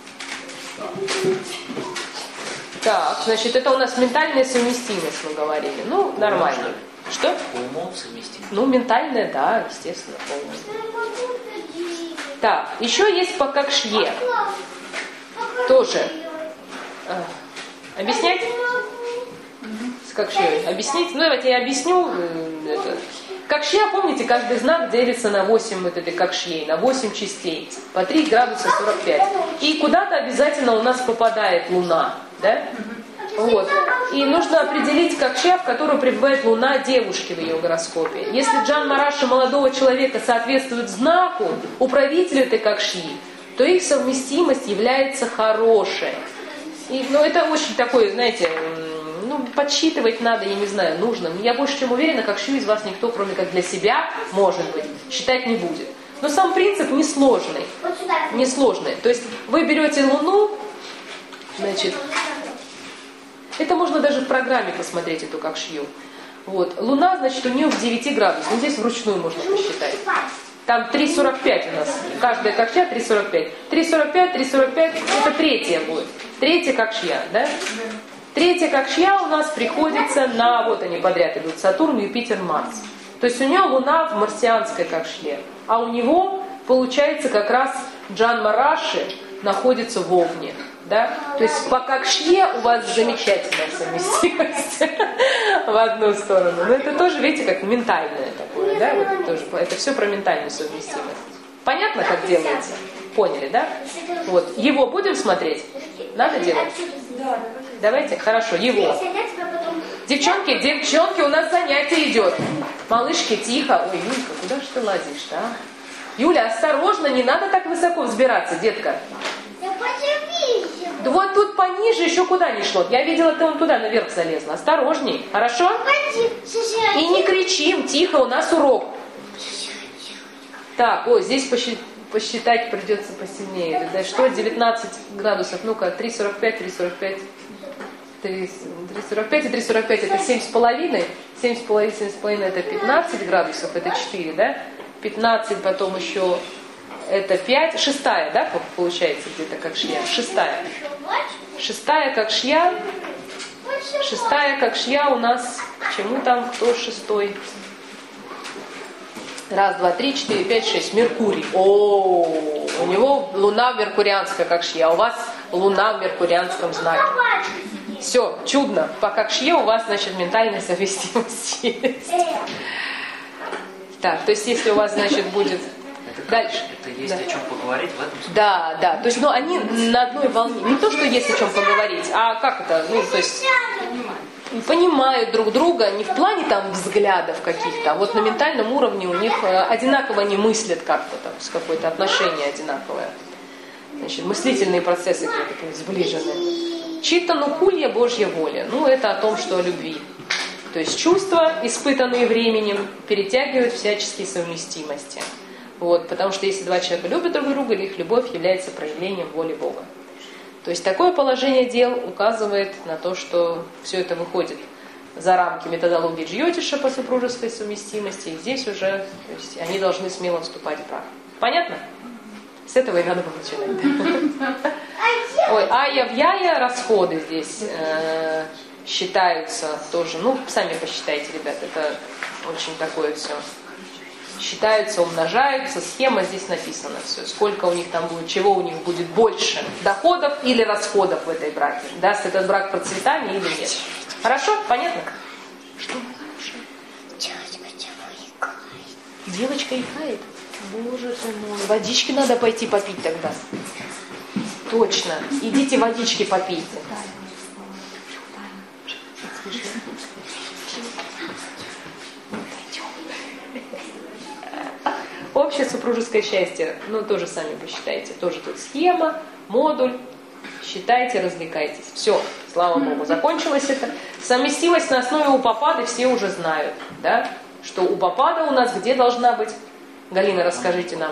[SPEAKER 1] Так, значит, это у нас ментальная совместимость, мы говорили. Ну, нормально. Что?
[SPEAKER 6] Умом совместимость.
[SPEAKER 1] Ну, ментальная, да, естественно, полностью. Так, еще есть по Какшье. Тоже. А, объяснять? Какшьей объяснить? Ну, давайте я объясню. Какшья, помните, каждый знак делится на восемь вот этой какшьей, на восемь частей, по три градуса сорок пять. И куда-то обязательно у нас попадает Луна, да? Вот. И нужно определить какшья, в которую пребывает Луна девушки в ее гороскопе. Если Джанма Раши молодого человека соответствует знаку управителя этой какшьи, то их совместимость является хорошей. И, ну, это очень такой, знаете... Ну, подсчитывать надо, я не знаю, нужно. Я больше чем уверена, какшью из вас никто, кроме как для себя, может быть, считать не будет. Но сам принцип несложный. Несложный. То есть вы берете Луну, значит, это можно даже в программе посмотреть, эту какшью. Вот. Луна, значит, у нее в девяти градусах. Ну, здесь вручную можно посчитать. Там три сорок пять у нас. Каждая какшья три сорок пять. три сорок пять, три сорок пять, это третья будет. Третья какшья, да? Третья какшья у нас приходится на, вот они подряд идут, Сатурн, Юпитер, Марс. То есть у нее Луна в марсианской какшье. А у него получается как раз Джанма Раши находится в Овне. Да? То есть по Какшье у вас замечательная совместимость в одну сторону. Но это тоже, видите, как ментальное такое. Да? Вот тоже, это все про ментальную совместимость. Понятно, как делается? Поняли, да? Вот. Его будем смотреть? Надо делать? Давайте, хорошо, его. Девчонки, девчонки, у нас занятие идет. Малышки, тихо. Ой, Юлька, куда же ты лазишь, да? Юля, осторожно, не надо так высоко взбираться, детка. Да вот тут пониже еще куда ни шло. Я видела, ты вон туда наверх залезла. Осторожней, хорошо? И не кричим, тихо, у нас урок. Так, ой, здесь посчитать. Посчитать придется посильнее. Да что, девятнадцать градусов, ну-ка, три сорок пять, три сорок пять, три сорок пять и три сорок пять это семь с половиной, семь с половиной, семь с половиной это пятнадцать градусов, это четыре, да? пятнадцать, потом еще это пять, шестая, да, получается где-то Какшья, шестая. Шестая Какшья, шестая Какшья у нас, чему там, кто шестой? Раз, два, три, четыре, пять, шесть. Меркурий. О, у него луна меркурианская Какшья, а у вас луна в меркурианском знаке. Все, чудно. По Какшье у вас, значит, ментальная совместимость есть. Так, то есть, если у вас, значит, будет...
[SPEAKER 6] Это,
[SPEAKER 1] дальше.
[SPEAKER 6] Это есть
[SPEAKER 1] да.
[SPEAKER 6] о чем поговорить в этом смысле?
[SPEAKER 1] Да, да. То есть, ну, они на одной волне. Не то, что есть о чем поговорить, а как это? Ну, то есть... понимают друг друга не в плане там взглядов каких-то, а вот на ментальном уровне у них одинаково не мыслят как-то там, с какое-то отношение одинаковое. Значит, мыслительные процессы какие-то сближены. Читтанукулья Божья воля. Ну, это о том, что о любви. То есть чувства, испытанные временем, перетягивают всяческие совместимости. Вот, потому что если два человека любят друг друга, их любовь является проявлением воли Бога. То есть такое положение дел указывает на то, что все это выходит за рамки методологии Джьотиша по супружеской совместимости, и здесь уже то есть, они должны смело вступать в брак. Понятно? С этого и надо было начинать. Ой, ая-вьяя расходы здесь э, считаются тоже. Ну, сами посчитайте, ребят, это очень такое все. Считаются, умножаются, схема здесь написана все. Сколько у них там будет, чего у них будет больше, доходов или расходов в этой браке. Даст этот брак процветание или нет. Хорошо? Понятно? Что мы слушаем? Девочка икает? Боже ты мой. Водички надо пойти попить тогда. Точно. Идите водички попейте. Общее супружеское счастье, ну тоже сами посчитайте, тоже тут схема, модуль, считайте, развлекайтесь. Все, слава Богу, закончилось это. Совместимость на основе упапады все уже знают, да? Что упапада у нас где должна быть? Галина, расскажите нам.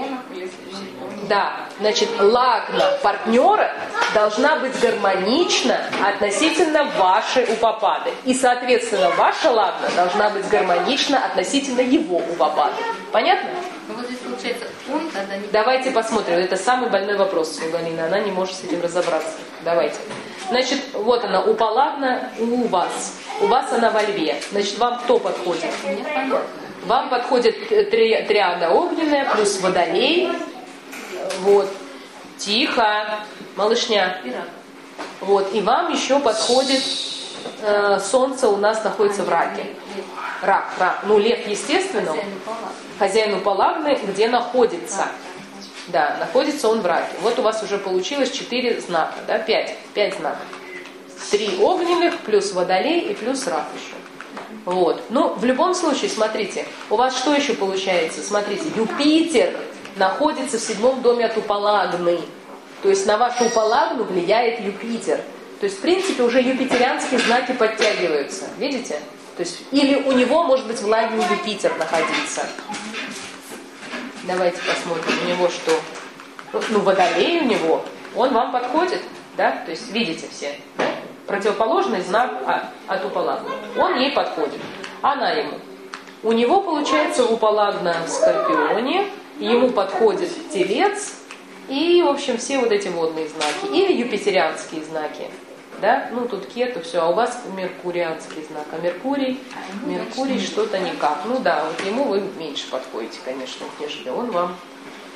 [SPEAKER 1] Да, значит, лагна партнера должна быть гармонична относительно вашей упапады. И, соответственно, ваша лагна должна быть гармонична относительно его упапады. Понятно?
[SPEAKER 2] Ну вот здесь получается он тогда не...
[SPEAKER 1] Давайте посмотрим. Это самый больной вопрос у Галины. Она не может с этим разобраться. Давайте. Значит, вот она, упалагна у вас. У вас она во льве. Значит, вам кто подходит?
[SPEAKER 2] Мне понятно.
[SPEAKER 1] Вам подходит три, триада огненная плюс водолей. Вот. Тихо. Малышня. Вот. И вам еще подходит э, солнце у нас находится в раке. Рак, рак. Ну, лев, естественно. Хозяин Упалагны, где находится. Да, находится он в раке. Вот у вас уже получилось четыре знака, да, пять. Пять знаков. Три огненных, плюс водолей и плюс рак еще. Вот. Ну, в любом случае, смотрите, у вас что еще получается? Смотрите, Юпитер находится в седьмом доме от Упалагны. То есть на вашу Упалагну влияет Юпитер. То есть, в принципе, уже юпитерианские знаки подтягиваются. Видите? То есть, или у него, может быть, в лагне Юпитер находиться. Давайте посмотрим, у него что? Ну, водолей у него, он вам подходит, да? То есть, видите все, да? Противоположный знак от Упалагны. Он ей подходит, она ему. У него, получается, Упалагна в Скорпионе, ему подходит Телец и, в общем, все вот эти водные знаки. Или юпитерианские знаки. Да? Ну, тут Кету, все, а у вас меркурианский знак. А Меркурий, Меркурий что-то никак. Ну да, вот ему вы меньше подходите, конечно, нежели он вам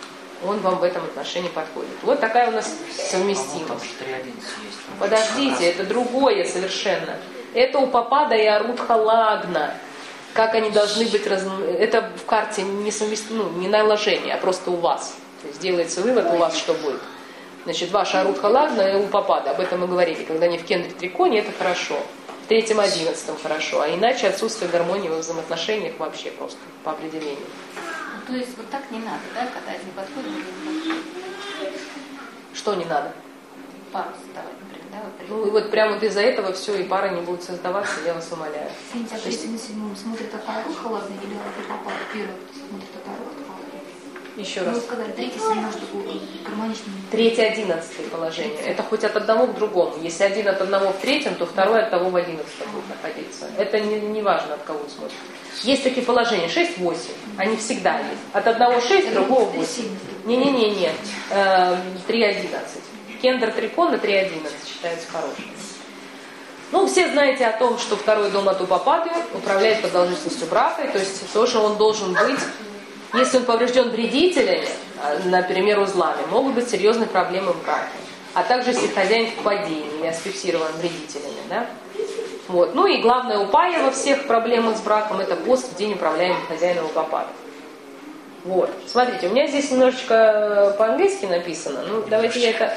[SPEAKER 1] он вам в этом отношении подходит. Вот такая у нас совместимость.
[SPEAKER 6] Там же три одиннадцать есть.
[SPEAKER 1] Подождите, это другое совершенно. Это у Папада и Арудха Лагна. Как они должны быть раз... Это в карте не совместимо, ну, не наложение, а просто у вас. То есть делается вывод у вас, что будет. Значит, ваша Арудха Лагна и у Папада. Об этом мы говорили. Когда они в кендре триконе, это хорошо. В третьем, одиннадцатом хорошо. А иначе отсутствие гармонии во взаимоотношениях вообще просто по определению.
[SPEAKER 2] Ну, то есть вот так не надо, да, когда один подходит, один подходит.
[SPEAKER 1] Что не надо?
[SPEAKER 2] Пару создавать, например, да? Вот,
[SPEAKER 1] Ну и вот прямо вот из-за этого все, и пары не будут создаваться, я вас умоляю.
[SPEAKER 3] Извините, а если на седьмом смотрит от Арудха Лагна или от Папада? Первый смотрит от Арудха Лагна.
[SPEAKER 1] Еще
[SPEAKER 3] Ну,
[SPEAKER 1] раз.
[SPEAKER 3] вы сказали, третий, седьмой, чтобы гармонично.
[SPEAKER 1] Третье, одиннадцатое положение. Это хоть от одного к другому. Если один от одного в третьем, то второй от того в одиннадцатом будет находиться. Это не, не важно, от кого смотрит. Есть такие положения, шесть-восемь. Они всегда есть. От одного шесть, другого восемь. Не-не-не-не. три одиннадцать. Кендр трикона три одиннадцать считается хорошим. Ну, все знаете о том, что второй дом от Упапады управляет продолжительностью брака. То есть тоже он должен быть... Если он поврежден вредителями, например, узлами, могут быть серьезные проблемы в браке. А также если хозяин в падении или асфиксирован вредителями. Да? Вот. Ну и главное упая во всех проблемах с браком — это пост в день управляемый хозяином Упапады. Вот. Смотрите, у меня здесь немножечко по-английски написано. Ну, давайте я это...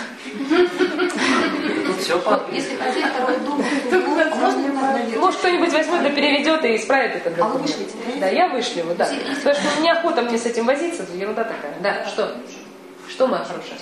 [SPEAKER 6] Все по
[SPEAKER 3] Если хозяин второй дом, то
[SPEAKER 1] Может, кто-нибудь возьмет, да переведет и исправит этот
[SPEAKER 3] А вы
[SPEAKER 1] документ.
[SPEAKER 3] вышлите, да?
[SPEAKER 1] Да, я вышлю его, да. Потому что у меня охота мне с этим возиться, это ерунда такая. Да, что? Что, моя хорошая?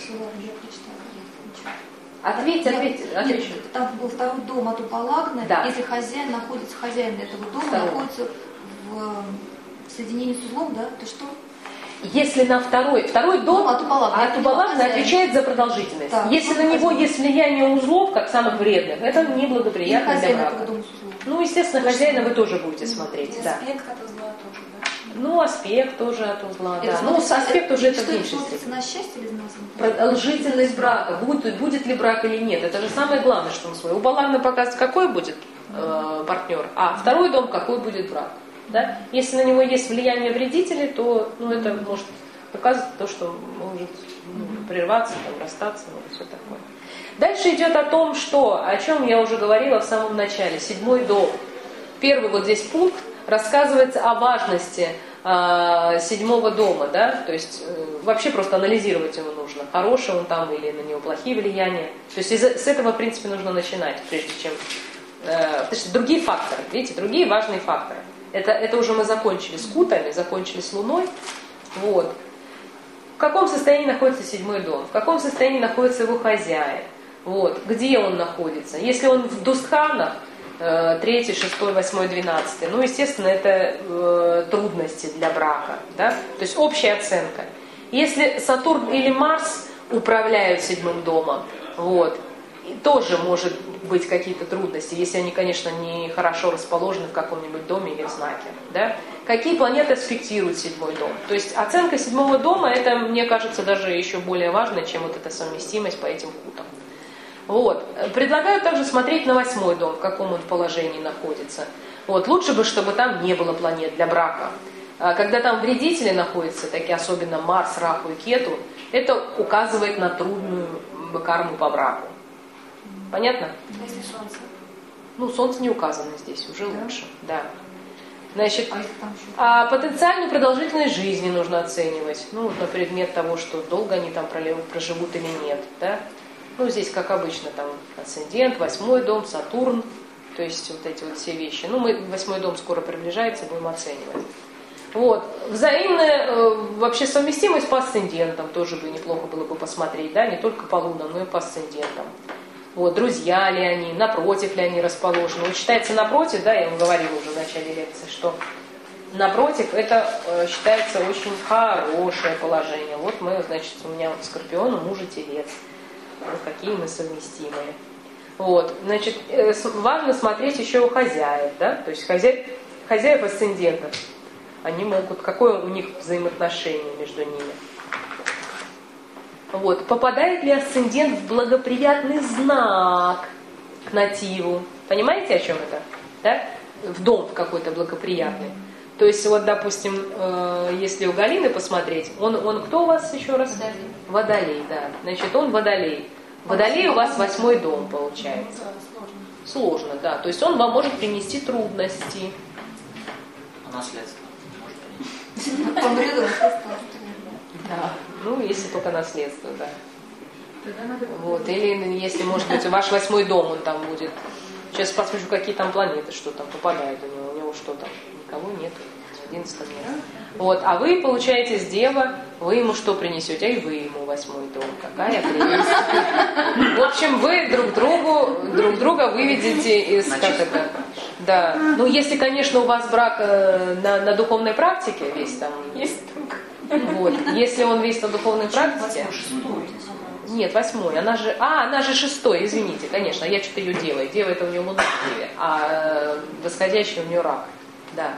[SPEAKER 1] Ответь, ответь, отвечу.
[SPEAKER 3] Нет, там был второй дом от Упалагна.
[SPEAKER 1] Да.
[SPEAKER 3] Если хозяин находится, хозяин этого дома
[SPEAKER 1] Второй.
[SPEAKER 3] находится в соединении с узлом, да, то что?
[SPEAKER 1] Если на второй, второй дом,
[SPEAKER 3] Ну, от Упалагна.
[SPEAKER 1] а от Упалагна отвечает за продолжительность.
[SPEAKER 3] Да.
[SPEAKER 1] Если на него есть влияние узлов, как самых вредных, это
[SPEAKER 3] И
[SPEAKER 1] неблагоприятно для
[SPEAKER 3] хозяин этого
[SPEAKER 1] брака.
[SPEAKER 3] дома с узлом.
[SPEAKER 1] Ну, естественно, хозяина вы тоже будете смотреть.
[SPEAKER 7] И
[SPEAKER 1] Да.
[SPEAKER 7] аспект от узла тоже, да?
[SPEAKER 1] Ну, аспект тоже от узла,
[SPEAKER 3] Это
[SPEAKER 1] да. Ну,
[SPEAKER 3] смотрится-
[SPEAKER 1] аспект уже это в
[SPEAKER 3] что
[SPEAKER 1] меньшей
[SPEAKER 3] смотрится
[SPEAKER 1] степени.
[SPEAKER 3] на счастье или на зло?
[SPEAKER 1] Продолжительность брака, будет, будет ли брак или нет, это же самое главное, что мы смотрим. У Балагна показывает, какой будет э, партнер, а второй дом, какой будет брак. Да? Если на него есть влияние вредителей, то ну, это может показывать то, что может ну, прерваться, там, расстаться, ну, все такое. Дальше идет о том, что, о чем я уже говорила в самом начале, седьмой дом. Первый вот здесь пункт рассказывается о важности э, седьмого дома, да, то есть э, вообще просто анализировать его нужно, хороший он там или на него плохие влияния. То есть из, с этого, в принципе, нужно начинать, прежде чем... Э, потому что другие факторы, видите, другие важные факторы. Это, это уже мы закончили с кутами, закончили с Луной. Вот. В каком состоянии находится седьмой дом? В каком состоянии находится его хозяин? Вот. Где он находится? Если он в Дустханах, э, третий, шестой, восьмой, двенадцатый, ну, естественно, это э, трудности для брака. Да? То есть общая оценка. Если Сатурн или Марс управляют седьмым домом, вот, и тоже может быть какие-то трудности, если они, конечно, не хорошо расположены в каком-нибудь доме или знаке. Да? Какие планеты аспектируют седьмой дом? То есть оценка седьмого дома, это, мне кажется, даже еще более важно, чем вот эта совместимость по этим кутам. Вот. Предлагаю также смотреть на восьмой дом, в каком он положении находится. Вот. Лучше бы, чтобы там не было планет для брака. Когда там вредители находятся, такие особенно Марс, Раху и Кету, это указывает на трудную карму по браку. Понятно?
[SPEAKER 7] Если солнце.
[SPEAKER 1] Ну, Солнце не указано здесь, уже
[SPEAKER 3] Да?
[SPEAKER 1] лучше. Да. Значит,
[SPEAKER 3] А если там еще?
[SPEAKER 1] а потенциальную продолжительность жизни нужно оценивать. Ну, вот на предмет того, что долго они там проживут или нет. Да? Ну, здесь, как обычно, там асцендент, восьмой дом, Сатурн. То есть вот эти вот все вещи. Ну, мы восьмой дом скоро приближается, будем оценивать. Вот. Взаимная э, вообще совместимость по асцендентам тоже бы неплохо было бы посмотреть, да, не только по лунам, но и по асцендентам. Вот, друзья ли они, напротив ли они расположены. Вот считается напротив, да, я вам говорила уже в начале лекции, что напротив это э, считается очень хорошее положение. Вот мы, значит, у меня вот Скорпион, у мужа Телец. Вот какие мы совместимые. Вот, значит, э, важно смотреть еще у хозяев, да, то есть хозяев, хозяев асцендентов. Они могут, какое у них взаимоотношение между ними. Вот. Попадает ли асцендент в благоприятный знак к нативу? Понимаете, о чем это? Да? В дом какой-то благоприятный. То есть, вот, допустим, э, если у Галины посмотреть, он, он кто у вас еще раз?
[SPEAKER 2] Водолей.
[SPEAKER 1] Водолей, да. Значит, он водолей. Водолей у вас восьмой дом, получается.
[SPEAKER 7] Да, сложно.
[SPEAKER 1] Сложно, да. То есть он вам может принести трудности.
[SPEAKER 6] А наследство может принести?
[SPEAKER 3] Помрет, он просто...
[SPEAKER 1] Да. Ну, если только наследство, да.
[SPEAKER 4] Тогда надо...
[SPEAKER 1] Вот. Или если, может быть, ваш восьмой дом, он там будет. Сейчас посмотрю, какие там планеты, что там попадает у него. У него что там? Никого нет. В одиннадцатом нет. Вот. А вы, получаете, с Дева, вы ему что принесете? А и вы ему восьмой дом. Какая прелесть. В общем, вы друг другу, друг друга выведете из... Как это? Да. Ну, если, конечно, у вас брак э, на, на духовной практике весь там...
[SPEAKER 7] Есть друг.
[SPEAKER 1] Вот. Если он весь на духовной практике... Нет, восьмой. Она же... А, она же шестой, извините, конечно. Я что-то ее делаю. Дева это у нее луна в Деве, а э, восходящий у нее рак. Да.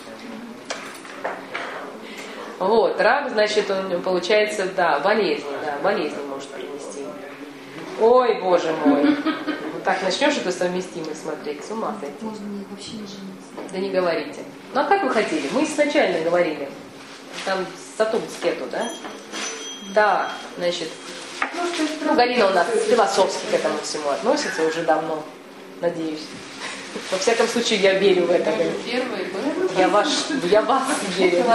[SPEAKER 1] Вот, рак, значит, он получается, да, болезни, да, болезни может принести. Ой, боже мой. Вот так начнешь эту совместимость смотреть, с ума сойти.
[SPEAKER 3] Можно не- вообще не жениться.
[SPEAKER 1] Да не говорите. Ну а как вы хотели? Мы изначально говорили. Там Сатурн с Кету, да? Да, значит, ну, Галина у нас философски к этому всему относится уже давно, надеюсь. Во всяком случае, я верю в это.
[SPEAKER 2] Первый был.
[SPEAKER 1] Я, ваш, я вас верю.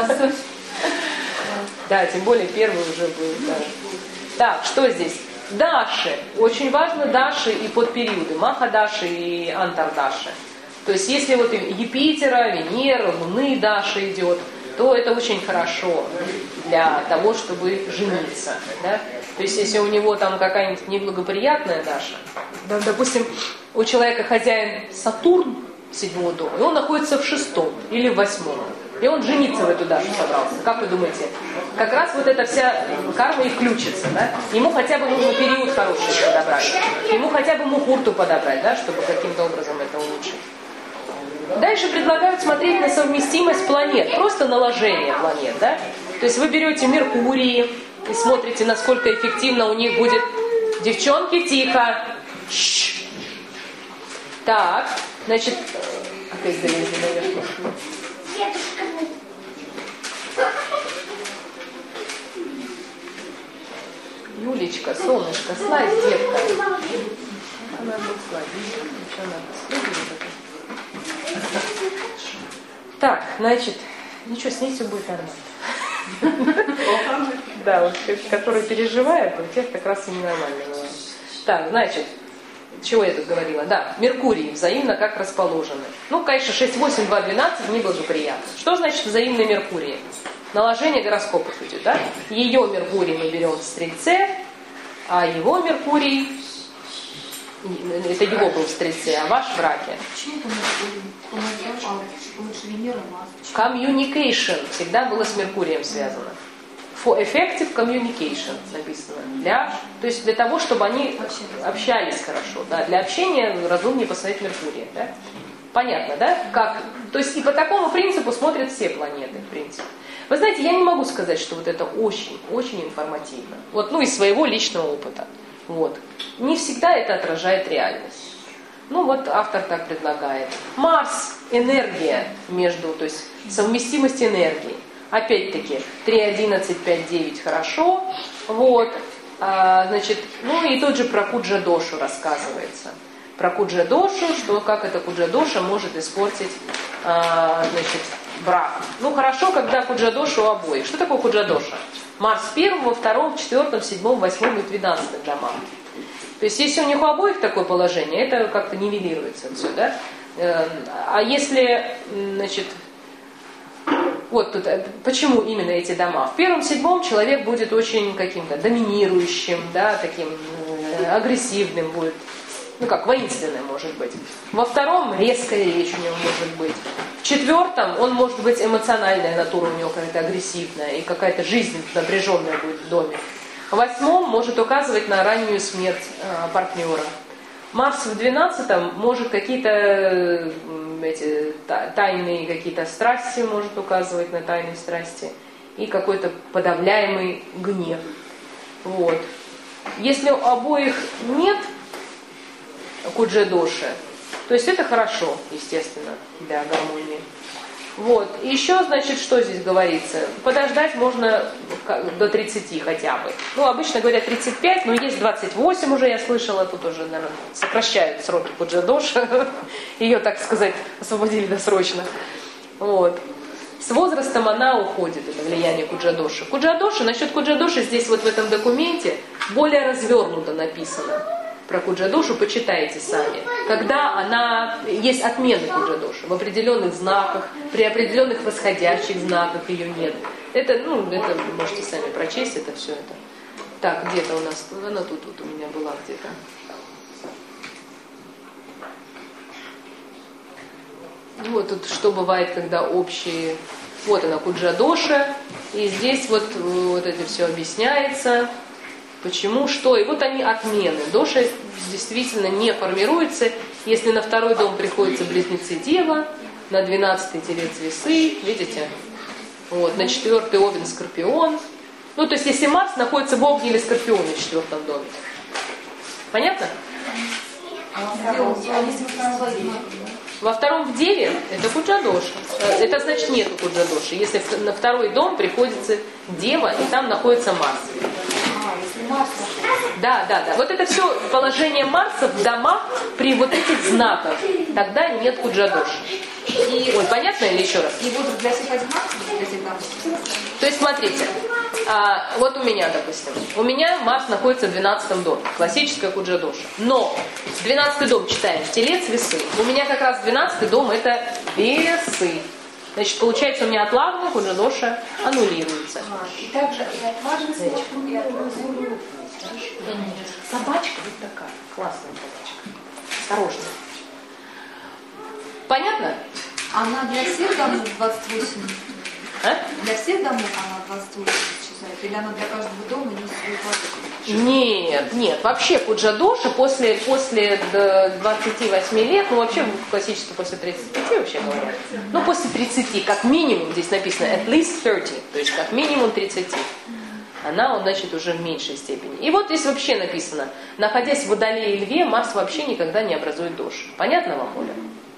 [SPEAKER 1] Да, тем более первый уже был. Да. Так, что здесь? Даши. Очень важно Даши и подпериоды. Маха Даши и Антар Даши. То есть, если вот Юпитера, Венера, Луны Даши идет, то это очень хорошо для того, чтобы жениться. Да? То есть, если у него там какая-нибудь неблагоприятная Даша, да, допустим, у человека хозяин Сатурн седьмого дома, и он находится в шестом или в восьмом, и он жениться в эту Дашу собрался. Как вы думаете? Как раз вот эта вся карма и включится, да? Ему хотя бы нужно период хороший подобрать, ему хотя бы мухурту подобрать, да, чтобы каким-то образом это улучшить. Дальше предлагают смотреть на совместимость планет, просто наложение планет, да? То есть вы берете Меркурий и смотрите, насколько эффективно у них будет... Девчонки, тихо! Ш-ш. Так, значит... Опять залезли наверх. Юлечка, солнышко, слазь, детка. Она будет слазить. Что надо? Так, значит, ничего, с ней все будет нормально. Да, вот которые переживают, у тех как раз и ненормально бывает. Так, значит, чего я тут говорила? Да, Меркурий взаимно как расположены. Ну, конечно, шесть, восемь, два, двенадцать неблагоприятно. Что значит взаимное Меркурий? Наложение гороскопов идет, да? Ее Меркурий мы берем в Стрельце, а его Меркурий, это его был в Стрельце, а ваш в Раке.
[SPEAKER 3] Почему это Меркурий? Он а лучше Венера, Марс.
[SPEAKER 1] Communication всегда было с Меркурием связано. For effective communication написано. Для, то есть для того, чтобы они общались хорошо. Да, для общения разумнее посмотреть Меркурия. Да? Понятно, да? Как? То есть и по такому принципу смотрят все планеты, в принципе. Вы знаете, я не могу сказать, что вот это очень, очень информативно. Вот, ну, из своего личного опыта. Вот. Не всегда это отражает реальность. Ну, вот автор так предлагает. Марс, энергия между, то есть совместимость энергии. Опять-таки, три, одиннадцать, пять, девять хорошо. Вот. А, значит, ну и тут же про Куджа-дошу рассказывается. Про Куджа-дошу, что как эта Куджа-доша может испортить, а, значит, брак. Ну, хорошо, когда Куджа-доша у обоих. Что такое Куджа-доша? Марс в первом, во втором, в четвертом, в седьмом, восьмом и двенадцатом домах. То есть, если у них у обоих такое положение, это как-то нивелируется все, да? А если, значит, вот тут, почему именно эти дома? В первом, седьмом человек будет очень каким-то доминирующим, да, таким агрессивным будет, ну как, воинственным может быть. Во втором резкая речь у него может быть. В четвертом он может быть эмоциональная натура у него какая-то агрессивная, и какая-то жизнь напряженная будет в доме. В восьмом может указывать на раннюю смерть э, партнера. Марс в двенадцатом может какие-то э, эти, тайные какие-то страсти, может указывать на тайные страсти. И какой-то подавляемый гнев. Вот. Если у обоих нет Куджа-доши, то есть это хорошо, естественно, для гармонии. Вот. И еще, значит, что здесь говорится? Подождать можно до тридцати хотя бы. Ну, обычно говорят тридцать пять, но есть двадцать восемь уже, я слышала, тут уже, наверное, сокращают сроки куджадоши. Ее, так сказать, освободили досрочно. Вот. С возрастом она уходит, это влияние куджадоши. Куджадоши, насчет куджадоши здесь вот в этом документе более развернуто написано. Про куджадошу почитайте сами. Когда она, есть отмены куджадоши в определенных знаках, при определенных восходящих знаках ее нет. Это, ну, это вы можете сами прочесть, это все это. Так, где-то у нас, она тут, тут у меня была где-то. Вот тут что бывает, когда общие. Вот она куджадоша, и здесь вот, вот это все объясняется. Почему, что, и вот они отмены. Доша действительно не формируется, если на второй дом приходится близнецы Дева, на двенадцатый телец Весы, видите? Вот, на четвертый Овен Скорпион. Ну, то есть, если Марс находится в Овне или Скорпионе в четвертом доме. Понятно? Во втором в Деве это куджадоша. Это значит нету куджадоши. Если на второй дом приходится Дева, и там находится Марс. Да, да, да. Вот это все положение Марса в домах при вот этих знаках. Тогда нет куджадоши. И... Ой, понятно или еще раз?
[SPEAKER 3] И будут для всех одинаковые, для всех домов?
[SPEAKER 1] То есть, смотрите, а, вот у меня, допустим, у меня Марс находится в двенадцатом доме, классическая куджадоша. Но двенадцатый дом читаем, телец, весы. У меня как раз двенадцатый дом это весы. Значит, получается, у меня от лагны куджадоша аннулируется.
[SPEAKER 7] А, и также и от важности, и от важности.
[SPEAKER 1] Собачка вот такая, классная собачка. Осторожно. Понятно?
[SPEAKER 3] Она для всех домов двадцать восемь?
[SPEAKER 1] А?
[SPEAKER 3] Для всех домов она двадцать восемь исчезает? Или она для каждого дома есть свой квадрат?
[SPEAKER 1] Нет, нет. Вообще куджадоша после, после двадцати восьми лет, ну вообще классически после тридцати пяти вообще говорят. Ну после тридцати, как минимум, здесь написано at least thirty, то есть как минимум тридцати. Она, он, значит, уже в меньшей степени. И вот здесь вообще написано, находясь в Водолее и Льве, Марс вообще никогда не образует доши. Понятно вам, Оля?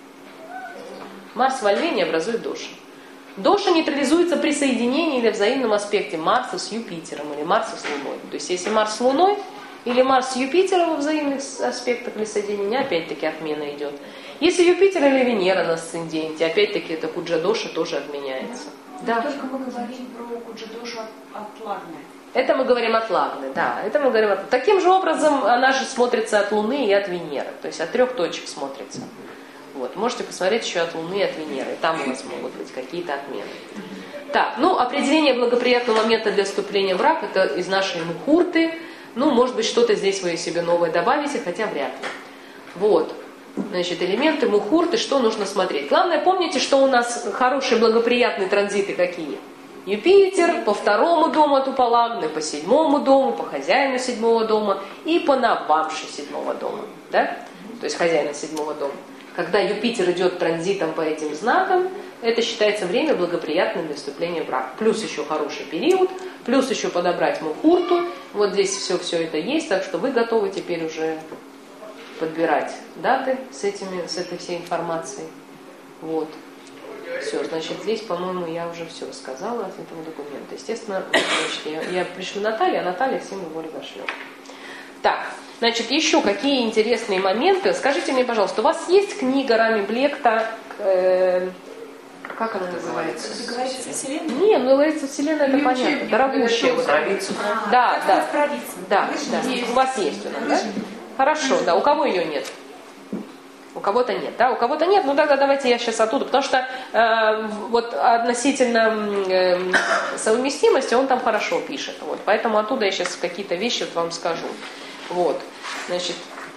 [SPEAKER 1] Марс во Льве не образует доши. Доша нейтрализуется при соединении или взаимном аспекте Марса с Юпитером или Марса с Луной. То есть если Марс с Луной или Марс с Юпитером во взаимных аспектах или соединении, опять-таки отмена идет. Если Юпитер или Венера на асценденте, опять-таки это куджадоша тоже отменяется. Да.
[SPEAKER 7] Только мы говорим про куджадошу от, от лагны.
[SPEAKER 1] Это мы говорим от лагны, да. Это мы говорим от... Таким же образом она же смотрится от Луны и от Венеры. То есть от трех точек смотрится. Вот. Можете посмотреть еще от Луны и от Венеры. Там у вас могут быть какие-то отмены. Так, ну, определение благоприятного момента для вступления в рак, это из нашей мухурты. Ну, может быть, что-то здесь вы себе новое добавите, хотя вряд ли. Вот. Значит, элементы мухурты, что нужно смотреть. Главное, помните, что у нас хорошие благоприятные транзиты какие? Юпитер по второму дому от Уполагны, по седьмому дому, по хозяину седьмого дома и по навамше седьмого дома. Да? То есть хозяина седьмого дома. Когда Юпитер идет транзитом по этим знакам, это считается время благоприятным для вступления в брак. Плюс еще хороший период, плюс еще подобрать мухурту. Вот здесь все-все это есть, так что вы готовы теперь уже подбирать даты с, этими, с этой всей информацией. Вот. Все, значит, здесь, по-моему, я уже все сказала от этого документа. Естественно, значит, я, я пришлю Наталье, а Наталья всем его разошлет. Так, значит, еще какие интересные моменты. Скажите мне, пожалуйста, у вас есть книга Рами Блекта, э, как она называется?
[SPEAKER 7] Вы говорите о Вселенной?
[SPEAKER 1] Не, ну говорится Вселенная, это понятно, дорогущая. Вот. Да, да, да, да. У вас есть у нас, да? Хорошо, да. У кого ее нет? У кого-то нет, да? У кого-то нет, ну тогда давайте я сейчас оттуда, потому что э, вот относительно э, совместимости он там хорошо пишет, вот, поэтому оттуда я сейчас какие-то вещи вот вам скажу. Вот, значит,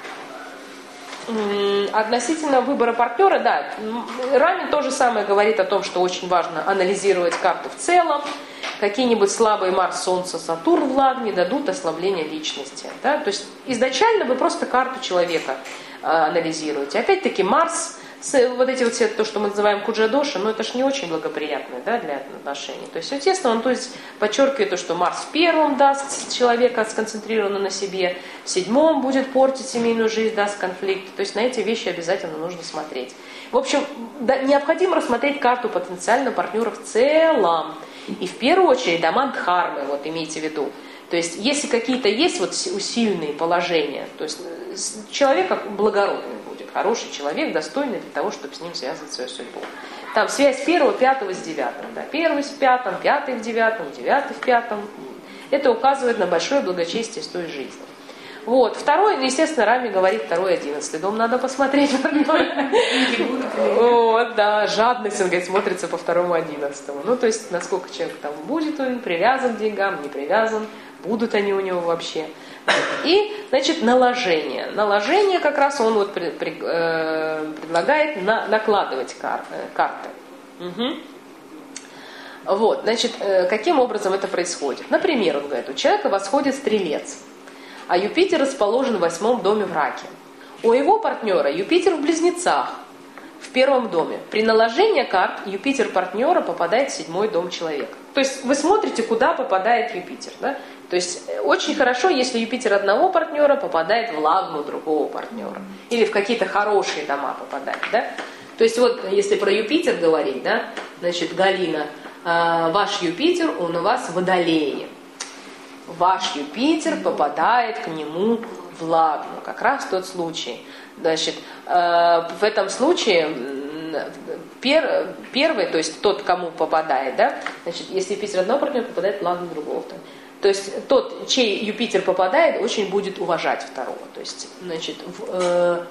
[SPEAKER 1] э, относительно выбора партнера, да, Рами то же самое говорит о том, что очень важно анализировать карту в целом. Какие-нибудь слабые Марс, Солнце, Сатурн в лагне дадут ослабление личности. Да? То есть изначально вы просто карту человека э, анализируете. Опять-таки Марс вот эти вот все, то, что мы называем куджа-доша, ну это же не очень благоприятно, да, для отношений. То есть, естественно, он то есть, подчеркивает то, что Марс в первом даст человека сконцентрированно на себе, в седьмом будет портить семейную жизнь, даст конфликт. То есть на эти вещи обязательно нужно смотреть. В общем, да, необходимо рассмотреть карту потенциального партнера в целом. И в первую очередь дома дхармы, вот имейте в виду. То есть, если какие-то есть вот сильные положения, то есть человек благородный будет, хороший человек, достойный для того, чтобы с ним связывать свою судьбу. Там связь первого, пятого с девятым. Да, первый в пятом, пятый в девятом, девятый в пятом. Это указывает на большое благочестие с той жизни. Вот. Второй, ну, естественно, Рами говорит, второй, одиннадцатый дом надо посмотреть. Вот, да, жадность, он говорит, смотрится по второму, одиннадцатому. Ну, то есть, насколько человек там будет он привязан к деньгам, не привязан, будут они у него вообще. И, значит, наложение. Наложение как раз он вот при, при, э, предлагает на, накладывать кар, э, карты. Угу. Вот, значит, э, каким образом это происходит? Например, он говорит, у человека восходит стрелец, а Юпитер расположен в восьмом доме в раке. У его партнера Юпитер в близнецах, в первом доме. При наложении карт Юпитер партнера попадает в седьмой дом человека. То есть вы смотрите, куда попадает Юпитер. Да? То есть очень хорошо, если Юпитер одного партнера попадает в лагну другого партнера. Или в какие-то хорошие дома попадает. Да? То есть вот если про Юпитер говорить, да, значит, Галина, э, ваш Юпитер, он у вас в Водолее. Ваш Юпитер попадает к нему в лагну. Как раз тот случай. Значит, э, в этом случае пер, первый, то есть тот, кому попадает, да, значит, если Юпитер одного партнера попадает в лагну другого. То есть тот, чей Юпитер попадает, очень будет уважать второго. То есть, значит, в, э,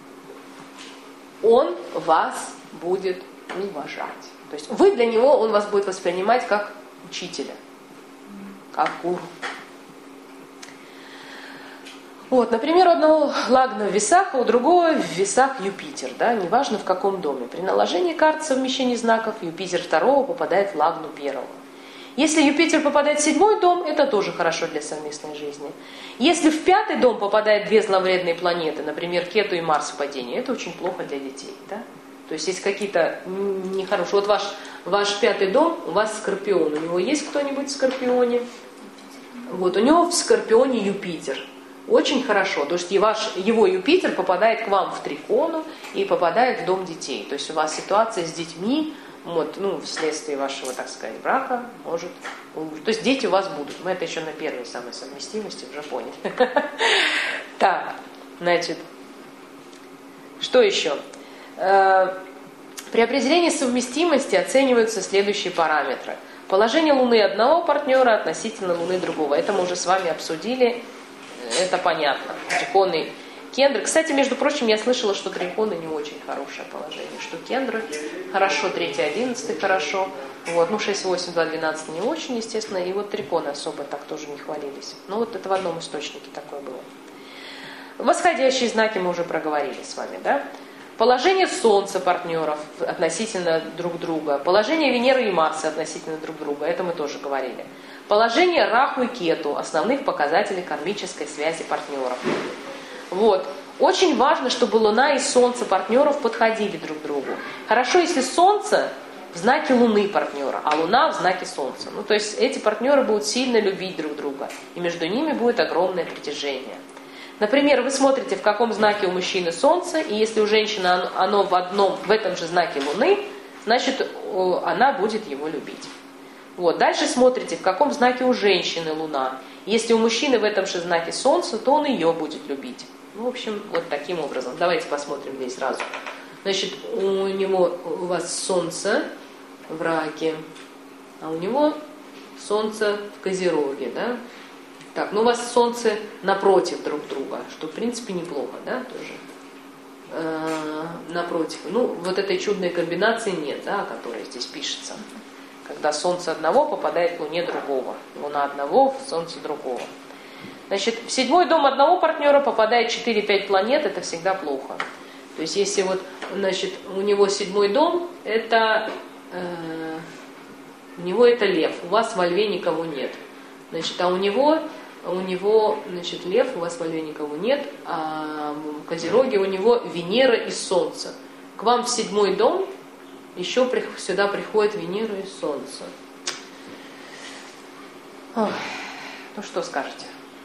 [SPEAKER 1] он вас будет уважать. То есть вы для него, он вас будет воспринимать как учителя, как гуру. Вот, например, у одного лагна в весах, а у другого в весах Юпитер, да, неважно в каком доме. При наложении карт совмещения знаков Юпитер второго попадает в лагну первого. Если Юпитер попадает в седьмой дом, это тоже хорошо для совместной жизни. Если в пятый дом попадают две зловредные планеты, например, Кету и Марс в падении, это очень плохо для детей, да? То есть есть какие-то нехорошие. Вот ваш, ваш пятый дом, у вас Скорпион. У него есть кто-нибудь в Скорпионе? Вот, у него в Скорпионе Юпитер. Очень хорошо, то есть ваш, его Юпитер попадает к вам в трикону и попадает в дом детей. То есть у вас ситуация с детьми, вот, ну, вследствие вашего, так сказать, брака может улучшиться. То есть дети у вас будут. Мы это еще на первой самой совместимости уже поняли. Так, значит, что еще? При определении совместимости оцениваются следующие параметры. Положение Луны одного партнера относительно Луны другого. Это мы уже с вами обсудили. Это понятно. Триконы, кендры. Кстати, между прочим, я слышала, что триконы не очень хорошее положение. Что кендры хорошо, третий, одиннадцатый хорошо. Вот, ну, шесть, восемь, два, двенадцать не очень, естественно. И вот триконы особо так тоже не хвалились. Ну, вот это в одном источнике такое было. Восходящие знаки мы уже проговорили с вами, да? Положение Солнца партнеров относительно друг друга. Положение Венеры и Марса относительно друг друга. Это мы тоже говорили. Положение Раху и Кету, основных показателей кармической связи партнеров. Вот. Очень важно, чтобы Луна и Солнце партнеров подходили друг к другу. Хорошо, если Солнце в знаке Луны партнера, а Луна в знаке Солнца. Ну, то есть эти партнеры будут сильно любить друг друга, и между ними будет огромное притяжение. Например, вы смотрите, в каком знаке у мужчины Солнце, и если у женщины оно, оно в одном, в этом же знаке Луны, значит, она будет его любить. Вот. Дальше смотрите, в каком знаке у женщины Луна. Если у мужчины в этом же знаке Солнце, то он ее будет любить. Ну, в общем, вот таким образом. Давайте посмотрим здесь сразу. Значит, у него, у вас Солнце в Раке, а у него Солнце в Козероге, да? Так, ну у вас Солнце напротив друг друга, что в принципе неплохо, да, тоже. Э-э, напротив. Ну, вот этой чудной комбинации нет, да, которая здесь пишется. Когда Солнце одного попадает в Луне другого. Луна одного в Солнце другого. Значит, в седьмой дом одного партнера попадает четыре-пять планет, это всегда плохо. То есть, если вот, значит, у него седьмой дом, это, э, у него это Лев, у вас во Льве никого нет. Значит, а у него, у него, значит, Лев, у вас во Льве никого нет, а в Козероге у него Венера и Солнце. к вам в седьмой дом еще при, сюда приходит Венера и Солнце. Ох, ну что скажете?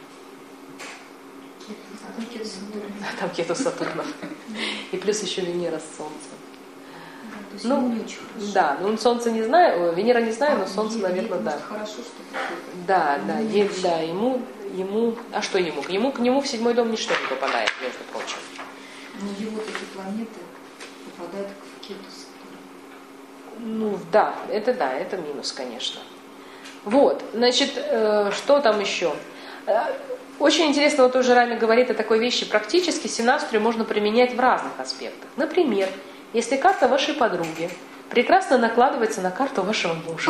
[SPEAKER 1] Там Кету Сатурна. И плюс еще Венера с Солнцем.
[SPEAKER 3] То есть
[SPEAKER 1] ну,
[SPEAKER 3] ему не очень хорошо.
[SPEAKER 1] Да, ну Солнце не знаю, Венера не знаю, но Солнце,
[SPEAKER 3] ей,
[SPEAKER 1] наверное,
[SPEAKER 3] ей
[SPEAKER 1] да.
[SPEAKER 3] Хорошо, что такое.
[SPEAKER 1] Да, да,
[SPEAKER 3] Ну,
[SPEAKER 1] ей, да, ему, ему, а что ему? Ему к нему в седьмой дом ничто не попадает, между прочим.
[SPEAKER 3] Но его такие планеты попадают в Кету.
[SPEAKER 1] Ну, да, это да, это минус, конечно. Вот, значит, э, что там еще? Э, очень интересно, вот тоже Рами говорит о такой вещи. Практически семнадцатую можно применять в разных аспектах. Например, если карта вашей подруги прекрасно накладывается на карту вашего мужа.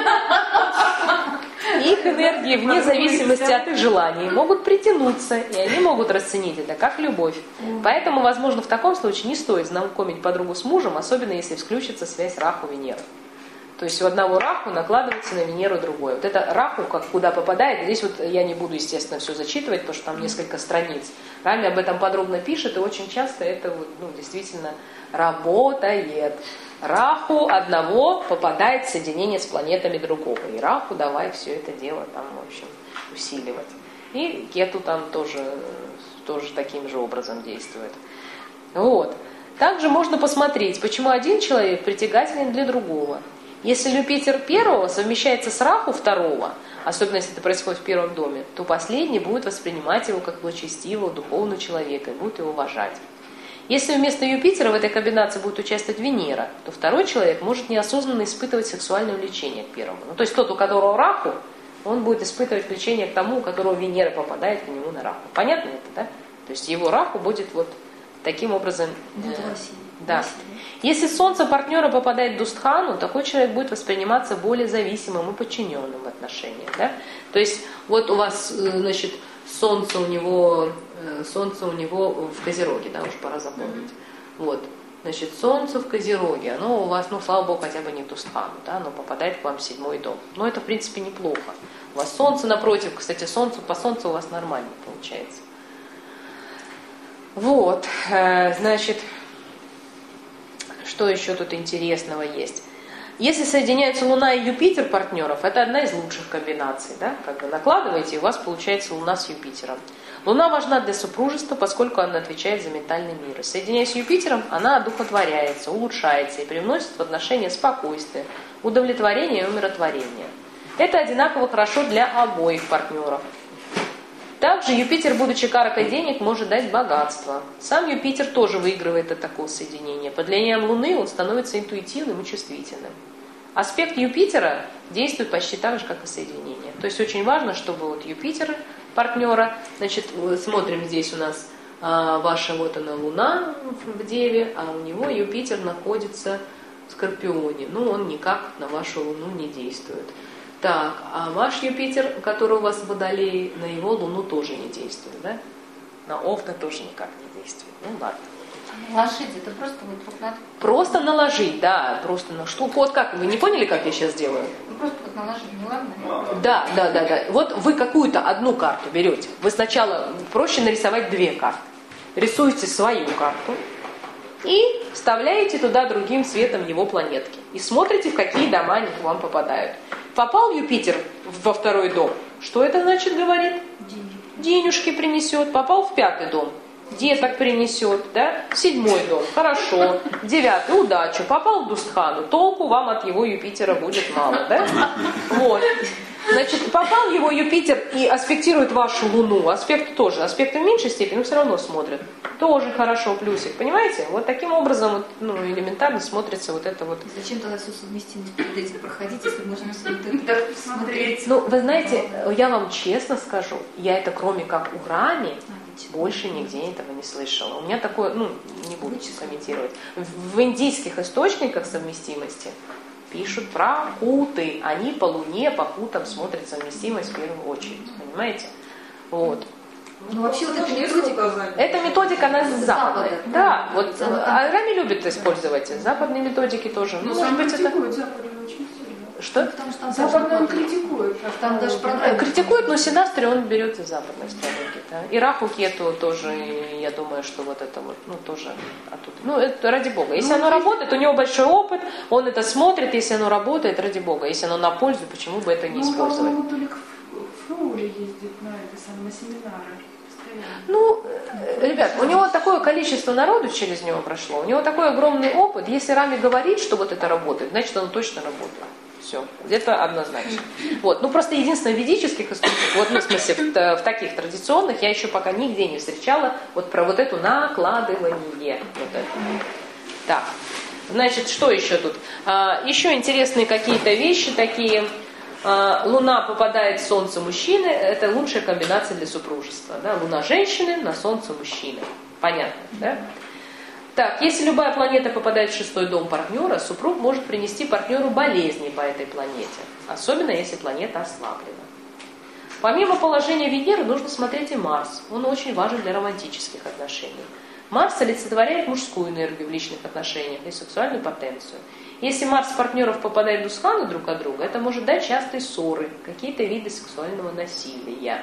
[SPEAKER 1] Их энергии, вне зависимости от их желаний, могут притянуться, и они могут расценить это как любовь. Поэтому, возможно, в таком случае не стоит знакомить подругу с мужем, особенно если включится связь Раху-Венера. То есть у одного Раху накладывается на Венеру другое. Вот это Раху как куда попадает. Здесь вот я не буду, естественно, все зачитывать, потому что там несколько страниц. Рами об этом подробно пишет, и очень часто это вот, ну, действительно работает. Раху одного попадает в соединение с планетами другого. И Раху давай все это дело там, в общем, усиливать. И Кету там тоже, тоже таким же образом действует. Вот. Также можно посмотреть, почему один человек притягателен для другого. Если Юпитер первого совмещается с Раху второго, особенно если это происходит в первом доме, то последний будет воспринимать его как благочестивого, духовного человека и будет его уважать. Если вместо Юпитера в этой комбинации будет участвовать Венера, то второй человек может неосознанно испытывать сексуальное влечение к первому. Ну, то есть тот, у которого Раху, он будет испытывать влечение к тому, у которого Венера попадает к нему на Раху. Понятно это, да? То есть его Раху будет вот таким образом... Э, да. Если Солнце партнера попадает в Дустхану, такой человек будет восприниматься более зависимым и подчиненным в отношениях. Да? То есть вот у вас, значит, Солнце у него, Солнце у него в Козероге, да, уж пора запомнить. Вот, значит, Солнце в Козероге, оно у вас, ну, слава Богу, хотя бы не в Дустхану, да, оно попадает к вам в седьмой дом. Но это, в принципе, неплохо. У вас Солнце напротив, кстати, Солнце, по Солнцу у вас нормально получается. Вот, значит... Что еще тут интересного есть? Если соединяются Луна и Юпитер партнеров, это одна из лучших комбинаций. Да? Как вы накладываете, и у вас получается Луна с Юпитером. Луна важна для супружества, поскольку она отвечает за ментальный мир. И соединяясь с Юпитером, она одухотворяется, улучшается и привносит в отношения спокойствие, удовлетворение и умиротворение. Это одинаково хорошо для обоих партнеров. Также Юпитер, будучи каракой денег, может дать богатство. Сам Юпитер тоже выигрывает от такого соединения. Под влиянием Луны он становится интуитивным и чувствительным. Аспект Юпитера действует почти так же, как и соединение. То есть очень важно, чтобы вот Юпитер партнера, значит, смотрим здесь у нас а, ваша вот она Луна в Деве, а у него Юпитер находится в Скорпионе. Ну, он никак на вашу Луну не действует. Так, а ваш Юпитер, который у вас в Водолее, на его Луну тоже не действует, да? На Овна тоже никак не действует. Ну ладно.
[SPEAKER 2] Наложить, это просто вот друг на друга.
[SPEAKER 1] Просто наложить, да, просто на что. Вот как, вы не поняли, как я сейчас делаю?
[SPEAKER 2] Ну просто вот наложить, ну ладно.
[SPEAKER 1] Да, да, да, да. Вот вы какую-то одну карту берете. Вы сначала проще нарисовать две карты. Рисуете свою карту и вставляете туда другим цветом его планетки. И смотрите, в какие дома они к вам попадают. Попал Юпитер во второй дом. Что это значит, говорит? Денежки принесет. Попал в пятый дом. Деток принесет, да? Седьмой дом. Хорошо. Девятый. Удачу. Попал в Дустхану. Толку вам от его Юпитера будет мало, да? Вот. Значит, попал его Юпитер и аспектирует вашу Луну. Аспект тоже. Аспекты в меньшей степени, но все равно смотрят. Тоже хорошо, плюсик. Понимаете? Вот таким образом вот, ну, элементарно смотрится вот это вот.
[SPEAKER 3] Зачем тогда всю совместимость перед этим проходить, если можно все это смотреть?
[SPEAKER 1] Ну, вы знаете, я вам честно скажу, я это кроме как у Рами, больше нигде этого не слышала. У меня такое, ну, не буду комментировать. В индийских источниках совместимости пишут про куты. Они по Луне, по кутам смотрят совместимость в первую очередь. Понимаете? Вот.
[SPEAKER 3] Ну, вообще, вот эта методика...
[SPEAKER 1] Эта методика, она с Запада. Да, вот а Рами любит использовать западные методики тоже.
[SPEAKER 4] Ну,
[SPEAKER 1] может быть, это...
[SPEAKER 4] Западные очень сильно.
[SPEAKER 1] Что?
[SPEAKER 3] Потому что там
[SPEAKER 4] Западный он
[SPEAKER 3] даже-
[SPEAKER 4] критикует.
[SPEAKER 3] Там даже программа.
[SPEAKER 1] Критикует, но Синастри он берет из западной астрологии. Да? И Раху Кету тоже, я думаю, что вот это вот, ну, тоже оттуда. Ну, это ради Бога. Если оно работает, у него большой опыт, он это смотрит, если оно работает, ради Бога. Если оно на пользу, почему бы это не
[SPEAKER 4] Ну,
[SPEAKER 1] использовать?
[SPEAKER 4] по-моему, только Фроули ездит на это самое, на семинары. Постоянно.
[SPEAKER 1] Ну, э, ребят, у него такое количество народу через него прошло, у него такой огромный опыт. Если Рами говорит, что вот это работает, значит, оно точно работает. Все, это однозначно. Вот. Ну, просто единственное, в ведических источниках, вот, ну, в смысле, в, в таких традиционных, я еще пока нигде не встречала вот про вот эту накладывание. Вот это. Так, значит, что еще тут? А, еще интересные какие-то вещи такие. А, Луна попадает в Солнце мужчины, это лучшая комбинация для супружества. Да? Луна женщины на Солнце мужчины. Понятно, да? Так, если любая планета попадает в шестой дом партнера, супруг может принести партнеру болезни по этой планете, особенно если планета ослаблена. Помимо положения Венеры нужно смотреть и Марс. Он очень важен для романтических отношений. Марс олицетворяет мужскую энергию в личных отношениях и сексуальную потенцию. Если Марс партнеров попадает в дусхану друг от друга, это может дать частые ссоры, какие-то виды сексуального насилия.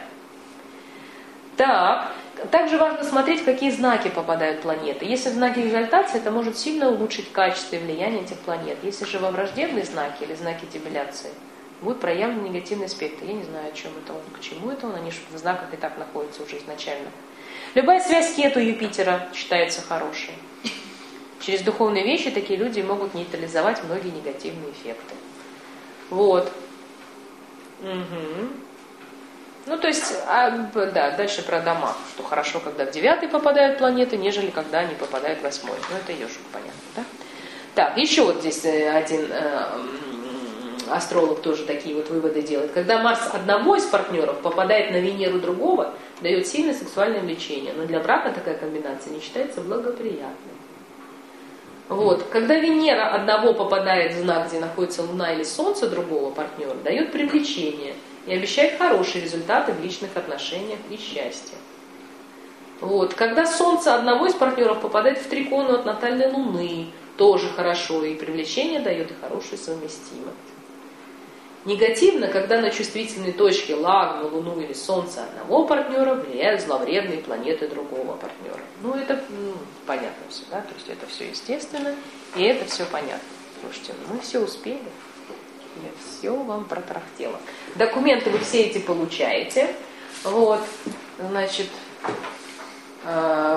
[SPEAKER 1] Так, также важно смотреть, в какие знаки попадают планеты. Если в знаки экзальтации, это может сильно улучшить качество и влияние этих планет. Если же во враждебные знаки или знаки дебиляции, будут проявлены негативные аспекты. Я не знаю, о чем это он, к чему это он, они же в знаках и так находятся уже изначально. Любая связь Кету и Юпитера считается хорошей. Через духовные вещи такие люди могут нейтрализовать многие негативные эффекты. Вот. Угу. Ну, то есть, а, да, дальше про дома, что хорошо, когда в девятый попадают планеты, нежели когда они попадают в восьмой. Ну, это ежик, понятно, да? Так, еще вот здесь один э, астролог тоже такие вот выводы делает. Когда Марс одного из партнеров попадает на Венеру другого, дает сильное сексуальное влечение, но для брака такая комбинация не считается благоприятной. Вот. Когда Венера одного попадает в знак, где находится Луна или Солнце другого партнера, дает привлечение и обещает хорошие результаты в личных отношениях и счастье. Вот. Когда Солнце одного из партнеров попадает в трикону от натальной Луны, тоже хорошо, и привлечение дает, и хорошую совместимость. Негативно, когда на чувствительной точке Лагну, Луну или Солнце одного партнера влияют зловредные планеты другого партнера. Ну, это ну, понятно все, да? То есть это все естественно, и это все понятно. Слушайте, ну, мы все успели. Я все вам протрахтела. Документы вы все эти получаете. Вот, значит, э,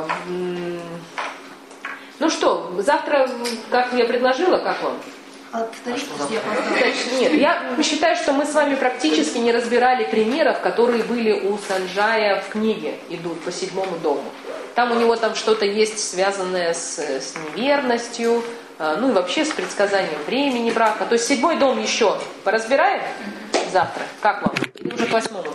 [SPEAKER 1] ну что, завтра, как я предложила, как вам?
[SPEAKER 3] А повторите,
[SPEAKER 6] А что
[SPEAKER 3] я опоздала.
[SPEAKER 1] Значит, нет, я считаю, что мы с вами практически не разбирали примеров, которые были у Санджая в книге, идут по седьмому дому. Там у него там что-то есть, связанное с, с неверностью, ну и вообще с предсказанием времени брака. То есть седьмой дом еще поразбираем завтра. Как вам? Или уже к восьмому?